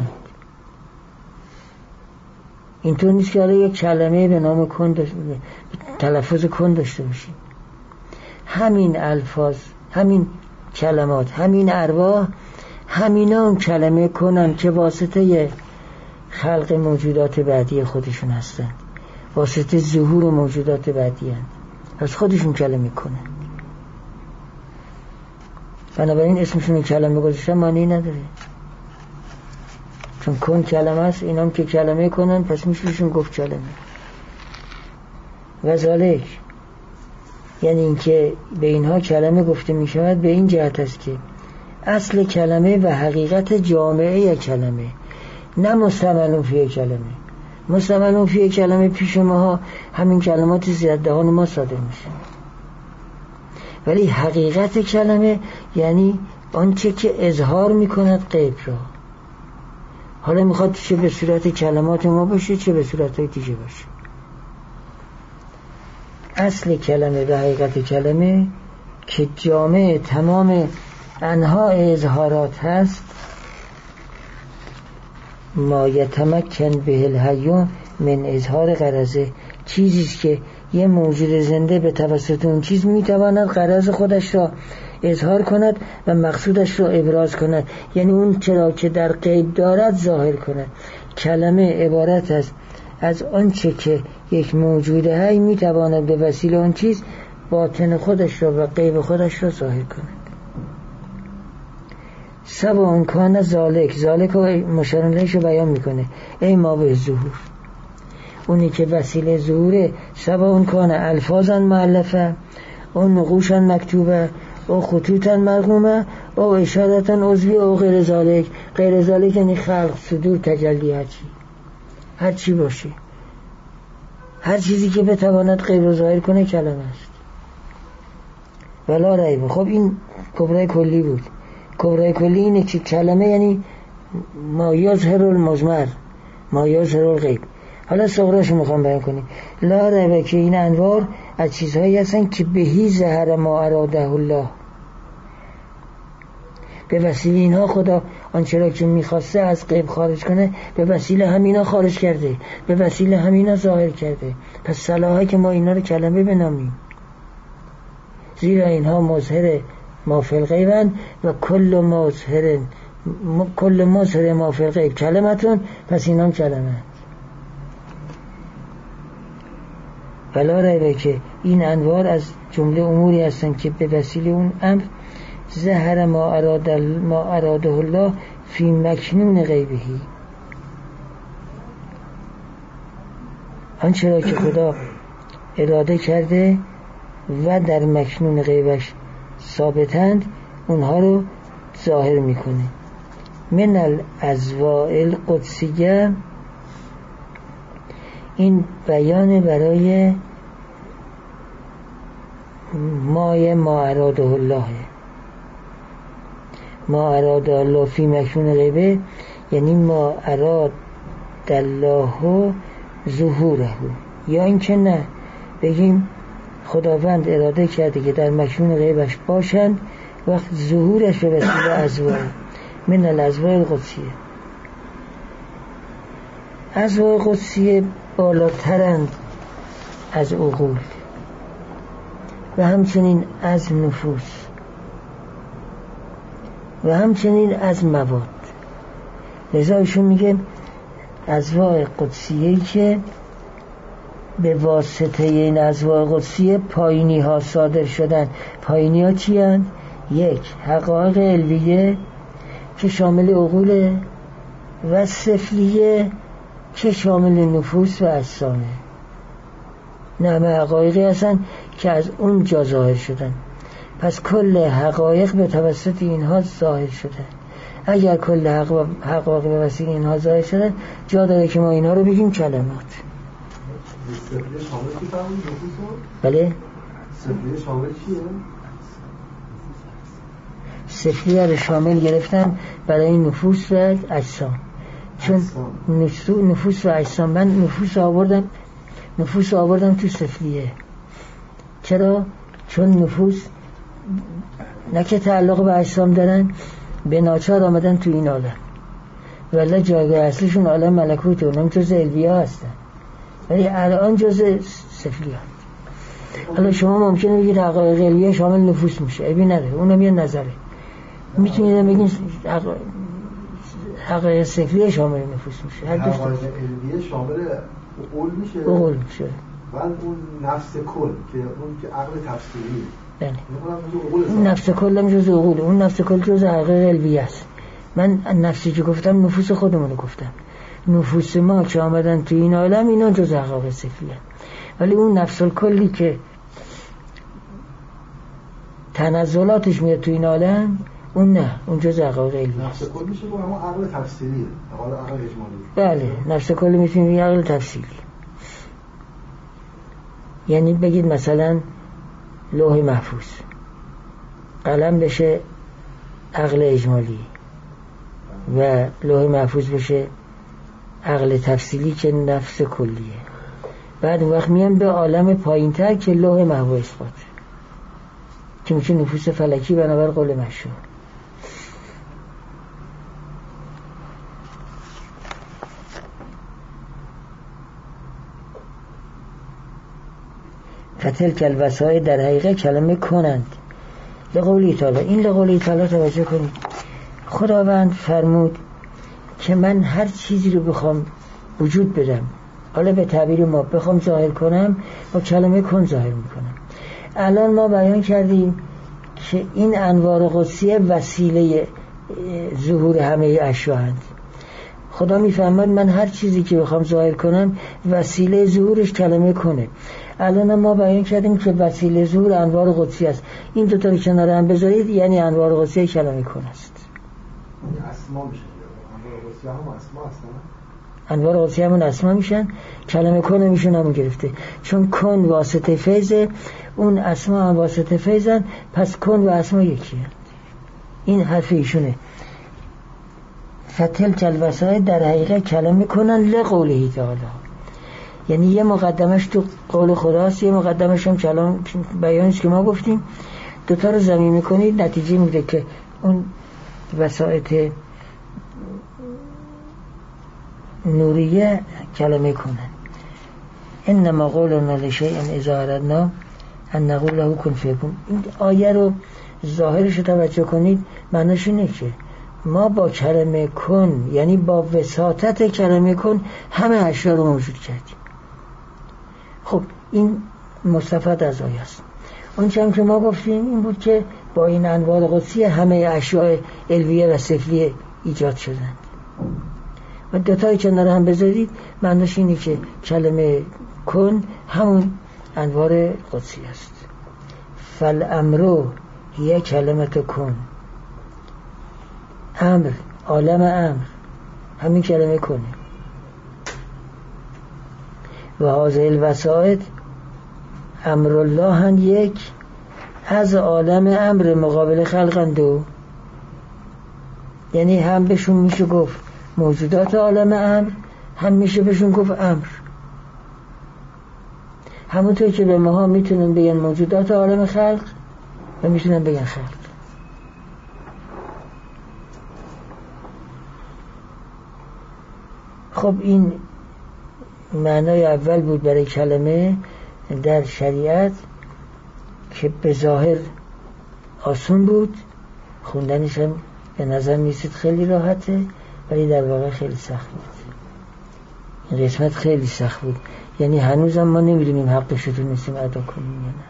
اینطور نیست که حالا یک کلمه به نام کن تلفظ کن داشته باشیم. همین الفاظ، همین کلمات، همین ارواح همینا اون کلمه کنن که واسطه خلق موجودات بعدی خودشون هستن، واسطه ظهور موجودات بعدی هستن، از خودشون کلمه کنن. بنابراین اسمشون کلمه گذاشتن معنی نداره، چون کن کلمه است، اینام که کلمه کنن پس میشون گفت کلمه. و ذالک یعنی اینکه به اینها کلمه گفته میشود به این جهت است که اصل کلمه و حقیقت جامعه کلمه، نه مستعملون فی کلمه. مستعملون فی کلمه پیش ما همین کلمات زیاد دهان ما صادر میشه، ولی حقیقت کلمه یعنی آنچه که اظهار میکند غیب را. حالا میخواد چه به صورت کلمات ما باشه چه به صورت های دیگه باشه. اصل کلمه و حقیقت کلمه که جامع تمام انواع اظهارات هست، ما یتمکن به الحیون من اظهار غرضه، چیزیست که یه موجود زنده به توسط اون چیز میتواند غرض خودش را اظهار کند و مقصودش را ابراز کند، یعنی اون چرا که در غیب دارد ظاهر کند. کلمه عبارت است از آنچه که یک موجود هی میتواند به وسیله آن چیز باطن خودش را و غیب خودش را ظاهر کند. سبا امکان ذالک رو مشارنهش رو بیان میکنه، ای ما به ظهور، اونی که وسیله ظهوره. سبا امکان الفاظا مؤلفه، اون نقوشا مکتوبه، او خطوطا مرقومه، او اشارتا عضوی، او غیر ذالک. غیر ذالک یعنی خلق، صدور، تجلی، هر چی باشه، هر چیزی که بتواند غیب رو ظاهر کنه کلمه است. ولا ریب. خب این کبرای کلی بود. کبرای کلی اینه که کلمه یعنی ما یظهر المضمر، ما یظهر الغیب. حالا صغراشو میخوام بیان کنیم. لا ریب که این انوار از چیزهایی هستن که بهی ظهر ما اراده الله، به وسیله اینها خدا آنچه را که میخواسته از غیب خارج کنه به وسیله همینا خارج کرده، به وسیله همینا ظاهر کرده. پس صلاحه که ما اینا رو کلمه بنامیم، زیرا اینها مظهر ما فی الغیبن و کل مظهر ما فی الغیب کلمتون، پس اینا هم کلمه. ولا ریبه که این انوار از جمله اموری هستن که به وسیله اون امر ظهر ما اراده الله فی مکنون غیبهی، آنچه را که خدا اراده کرده و در مکنون غیبش ثابتند اونها رو ظاهر میکنه. من الازواء القدسیه، این بیان برای ما اراده الله. ما اراده الله فی مکنون غیبه یعنی ما اراد الله ظهوره، یا اینکه نه بگیم خداوند اراده کرده که در مکنون غیبش باشند وقت ظهورش به وسیله ازواج. من الازواج القدسیه. ازواج قدسیه بالاترند از عقول و همچنین از نفوس و همچنین از مواد. لذا ایشون میگه ازواج قدسیه‌ای که به واسطه این ازواج قدسیه پایینی ها صادر شدن. پایینی ها چی هستند؟ یک، حقایق علویه که شامل عقوله و سفلیه که شامل نفوس و اجسامه. نه حقایقی هستن که از اونجا ظاهر شدن. پس کل حقایق به توسط اینها ظاهر شده. اگر کل حقایق به وسیله اینها ظاهر شدن، جا داره که ما اینها رو بگیم کلمات. سفلیه شامل کی فرمودید؟ نفوس؟ بله. سفلیه شامل چیه؟ سفلیه رو شامل گرفتم برای نفوس و اجسام. چون نفوس و اجسام، من نفوس آوردم تو سفلیه. چرا؟ چون نفوس نه که تعلق به اجسام دارن، به ناچار آمدن تو این عالم، ولی جایگاه اصلیشون عالم ملکوته، اونم جز علویه هستن، ولی الان جز سفلیه. حالا شما ممکنه بگید حقایق علویه شامل نفوس میشه، عیبی نداره، اونم یه نظره. میتونید بگید حقایق سفلیه شامل نفوس میشه. حقایق علویه شامل عقول میشه. عقول میشه. بعد اون نفس کل که اون که عقل تفسیریه. بله. اون نفس کل هم جز عقوله. اون نفس کل جز حقایق علویه است. من نفسی که گفتم نفوس خودمون رو گفتم. نفوس ما که آمدن تو این عالم اینا جز حقایق سفلیه. ولی اون نفس کلی که تنزلاتش میاد تو این عالم، اون نه، اون جز حقایق علویه. نفس کل میشه با همون عقل تفسیریه، عقل اجمالی. بله، نفس کل میتونیم عقل تفسیری. یعنی بگید مثلا لوح محفوظ، قلم بشه عقل اجمالی و لوح محفوظ بشه عقل تفصیلی که نفس کلیه. بعد وقت میان به عالم پایین تر که لوح محفوظ اثبات که میشه نفوس فلکی بنابر قول مشهور. فتلک الوسائل در حقیقت کلمه کنند. لقولی تعالی، این لقولی تعالی توجه کنید. خداوند فرمود که من هر چیزی رو بخوام وجود بدم، حالا به تعبیر ما بخوام ظاهر کنم، با کلمه کن ظاهر میکنم. الان ما بیان کردیم که این انوار قدسیه وسیله ظهور همه اشیا هست. خدا میفرماد من هر چیزی که بخوام ظاهر کنم وسیله ظهورش کلمه کنه. الان ما بیان کردیم که وسیله ظهور انوار قدسی است. این دو تا رو کنار هم بذارید، یعنی انوار قدسی کلمه کن است. اسما میشه. انوار قدسی هم اسما هستن. انوار قدسی همون اسما میشن، کلمه کن میشون همون گرفته. چون کن واسطه فیضه، اون اسما هم واسطه فیضن، پس کن و اسما یکی هست. این حرف ایشونه. فتلک الوسائل در حقیقت کلمه کنن لقوله تعالی، یعنی یه مقدمش تو قول خداست، یه مقدمش هم کلام بیانش که ما گفتیم. دوتا رو ضمیمی کنید، نتیجه میده که اون وسائط نوریه کلمه کنن. انما قولنا لشیء اذا اردنا ان نقول له کن فیکون. این آیه رو ظاهرش رو توجه کنید، معناش اینه که ما با کلمه کن، یعنی با وساطت کلمه کن، همه اشیا رو موجود کردیم. خب این مستفاد از آیه است. اون چم که ما گفتیم این بود که با این انوار قدسی همه اشیاء علویه و سفلیه ایجاد شدند. و دوتای کنار هم بذارید، معناش اینه که کلمه کن همون انوار قدسی است. فالامرو هی کلمت کن، امر، عالم امر همین کلمه کنه. و هذه الوسائط امر الله هم یک، از عالم امر مقابل خلقند دو، یعنی هم بهشون میشه گفت موجودات عالم امر، هم میشه بهشون گفت امر. همونطور که به ماها میتونن بگن موجودات عالم خلق و میتونن بگن خلق. خب این معنای اول بود برای کلمه در شریعت که به ظاهر آسون بود، خوندنش هم به نظر میسید خیلی راحته، ولی در واقع خیلی سخت بود. این قسمت خیلی سخت بود، یعنی هنوزم ما نمیدونیم حقش رو تونستیم ادا کنیم یا نه.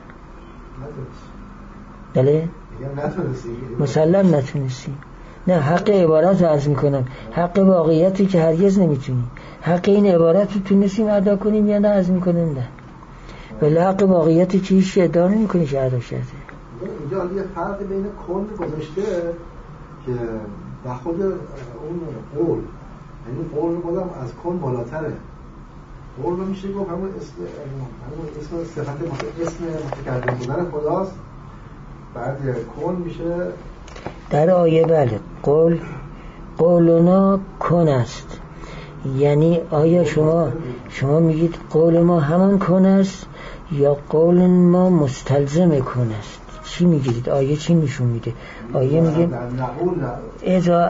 بله؟ مسلم نتونستیم. نه، حق عبارت رو عرض میکنم، حق واقعیتی که هرگز نمیتونیم. حق این عبارت رو تونستیم ادا کنیم یا نه عرض میکنم نه. ولی حق واقعیتی که هیچ ادعا نمیکنه که ادا شده. اینجا یه فرق بین کن گذاشته که در خود اون قول، یعنی قول رو بودم از کن بالاتره. قول رو میشه گفت همون اسم صفت اسم متکلم بودن خداست. بعد کن میشه در آیه بله قولنا کن است. یعنی آیا شما میگید قول ما همان کن است یا قول ما مستلزم کن است؟ چی میگید؟ آیه چی نشون میده؟ آیه میگه اذا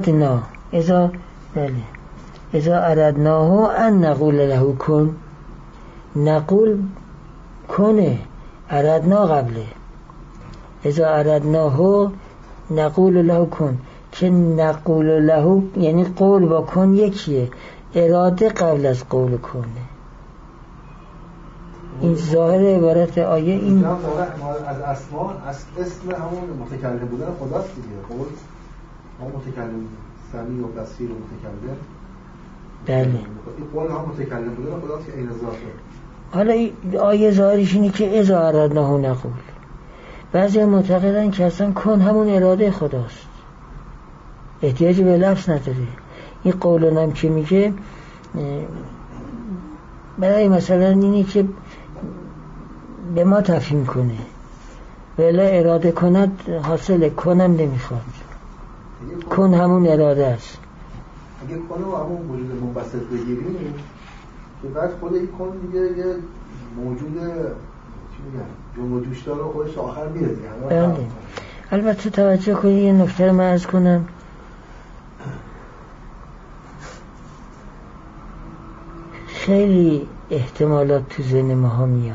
اردناه ان نقول له کن. نقول کنه، اردنا قبله. اذا اردناه نقول له کن، که نقول له یعنی قول با کن یکیه، اراده قبل از قول کنه. این ظاهر عبارت آیه این از اسما، از اسم همون متکلم بودن خداست دیگه. قول همون متکلم سمیع و بصیر و متکلم. بله، این قول هم متکلم بودن خداست که این ذاته. حالا آیه ظاهرش اینه که اذا اردناه نقول. بعضی معتقدن که اصلا کن همون اراده خداست، احتیاج به لفظ نداره. این قولنم که میگه برای مثلا اینی که به ما تفهیم کنه، ولی اراده کند حاصل کنم نمیخواد. کن همون اراده است. اگه کن و همون وجود منبسط بگیریم که بعد خود این کن دیگه یه موجود چی میگن جنب و جوشدار رو خودش آخر میره دیگه. بله. البته توجه کنید یه نکته رو من عرض کنم. خیلی احتمالات تو ذهن ماها میاد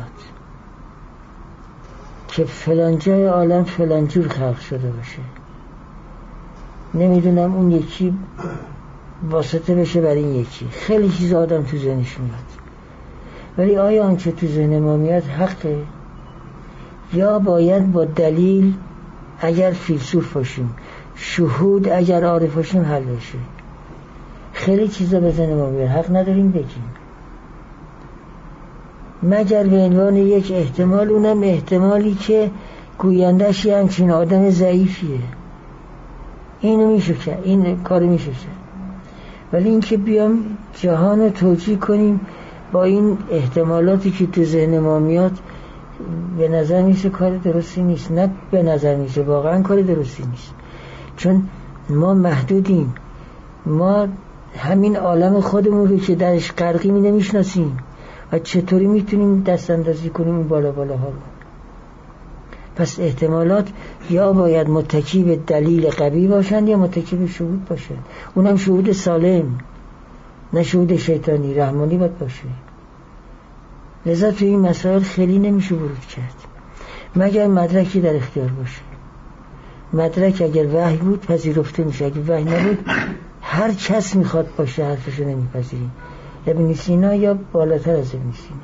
که فلان جای عالم فلان جور خلق شده باشه، نمیدونم اون یکی واسطه بشه برای این یکی. خیلی چیز آدم تو ذهنش میاد، ولی آیا آنچه تو ذهن ما میاد حقه یا باید با دلیل اگر فیلسوف باشیم، شهود اگر عارف باشیم حل بشه؟ خیلی چیزا به ذهن ما میاد، حق نداریم بگیم مگر به عنوان یک احتمال، اونم احتمالی که گویندش یه همچین آدم ضعیفیه. اینو میشه که این کارو میشه که، ولی این که بیام جهان رو توجیه کنیم با این احتمالاتی که تو ذهن ما میاد، به نظر میشه کار درستی نیست. نه به نظر میشه، واقعا کار درستی نیست، چون ما محدودیم. ما همین عالم خودمون رو که درش غرقیم نمیشناسیم و چطوری میتونیم دست اندازی کنیم این بالا بالا ها رو؟ پس احتمالات یا باید متکی به دلیل قوی باشن یا متکی به شهود باشن، اونم شهود سالم، نه شهود شیطانی، رحمانی باید باشه. لذا توی این مسائل خیلی نمیشه ورود کرد مگر مدرکی در اختیار باشه. مدرک اگر وحی بود پذیرفته میشه، اگر وحی نبود هر کس میخواد باشه حرفشو نمیپذیریم. ابن سینا یا بالاتر از ابن سینا،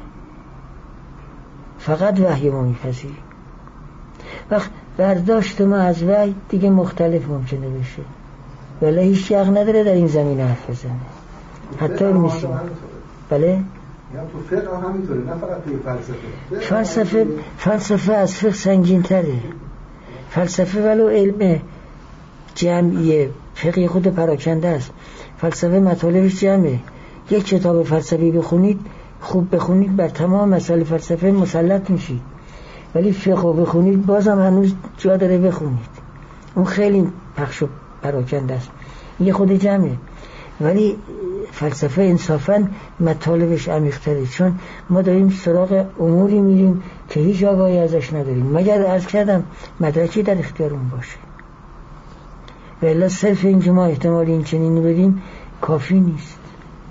فقط وحی ما میپذیریم. وقت برداشت ما از وحی دیگه مختلف ممکنه بشه، ولی هیچ حق نداره در این زمین حرف بزنه، حتی ابن سینا. بله؟ تو فقه هم همینطوره، نه فقط توی فلسفه از فقه سنگین تره. فلسفه ولو علم جمعیه، فقه خود پراکنده است. فلسفه مطالبش جمعه. یک کتاب فلسفی بخونید، خوب بخونید، بر تمام مسائل فلسفه مسلط میشید. ولی فقه بخونید بازم هنوز جا داره بخونید، اون خیلی پخش و پراکنده است. یه خود جمعه. ولی فلسفه انصافاً مطالبش عمیق‌تره، چون ما داریم سراغ اموری میریم که هیچ آگاهی ازش نداریم، مگر عرض کردم مدرکی در اختیارمون باشه. و الا صرف این که ما احتمال این چنین بدیم کافی نیست.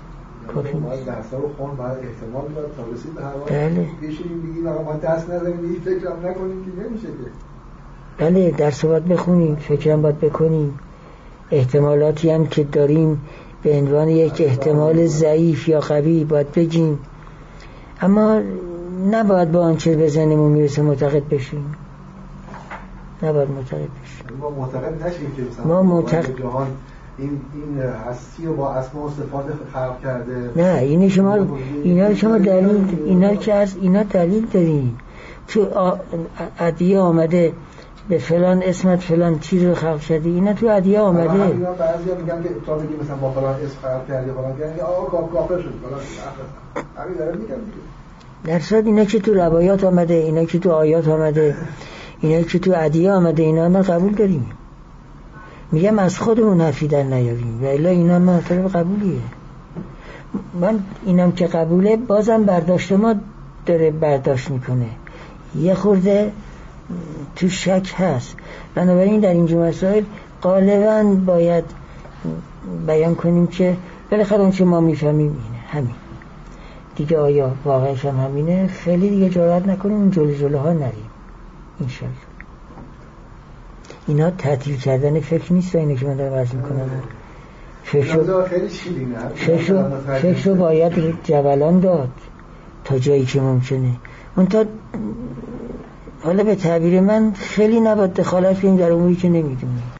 کافی باید نیست. درس‌ها رو خوند، باید احتمال داد تا رسید به هوا. بله. بشینیم بگیم آقا ما دست نزنیم این فکرم نکنیم که نمیشه که. بله درس باید بخونیم، فکرم باید بکنیم. احتمالاتی هم که داریم به عنوان یک احتمال ضعیف یا قوی باید بگیم، اما نباید با آنچه بزنیم و میرسه معتقد بشیم. نباید معتقد بشیم. ما معتقد نشیم که ما معتقد جهان این هستی رو با اسماء و صفات خلق کرده. نه اینا شما دلیل اینا که از اینا دلیل داریم. تو ادعیه آمده به فلان اسمت فلان چیز رو خلق شدی، اینا تو ادعیه آمده. اینا بعضیا میگن که تا بگی مثلا با فلان اسم خلق کردی فلان کردی آقا کافر شد فلان همین داره میگم دیگه. در صورت اینا که تو روایات آمده، اینا که تو آیات آمده، اینا که تو ادعیه آمده، اینا ما قبول داریم. میگم از خودمون حرفی در نیاریم و الا اینا مطلب قبولیه. من اینم که قبوله بازم برداشت ما داره برداشت میکنه، یه خورده تو شک هست. بنابراین در این مسائل غالبا باید بیان کنیم که بالاخره اون چه ما میفهمیم اینه، همین دیگه. آیا واقعش هم همینه؟ خیلی دیگه جرئت نکنیم جلوها نریم انشالله. اینا تعطیل کردن فکر نیست و اینه که من دارم عرض میکنم. فکر رو باید جولان داد تا جایی که ممکنه. اون تا حالا به تعبیر من خیلی نباید دخالت کنیم در اموری که نمیدونیم.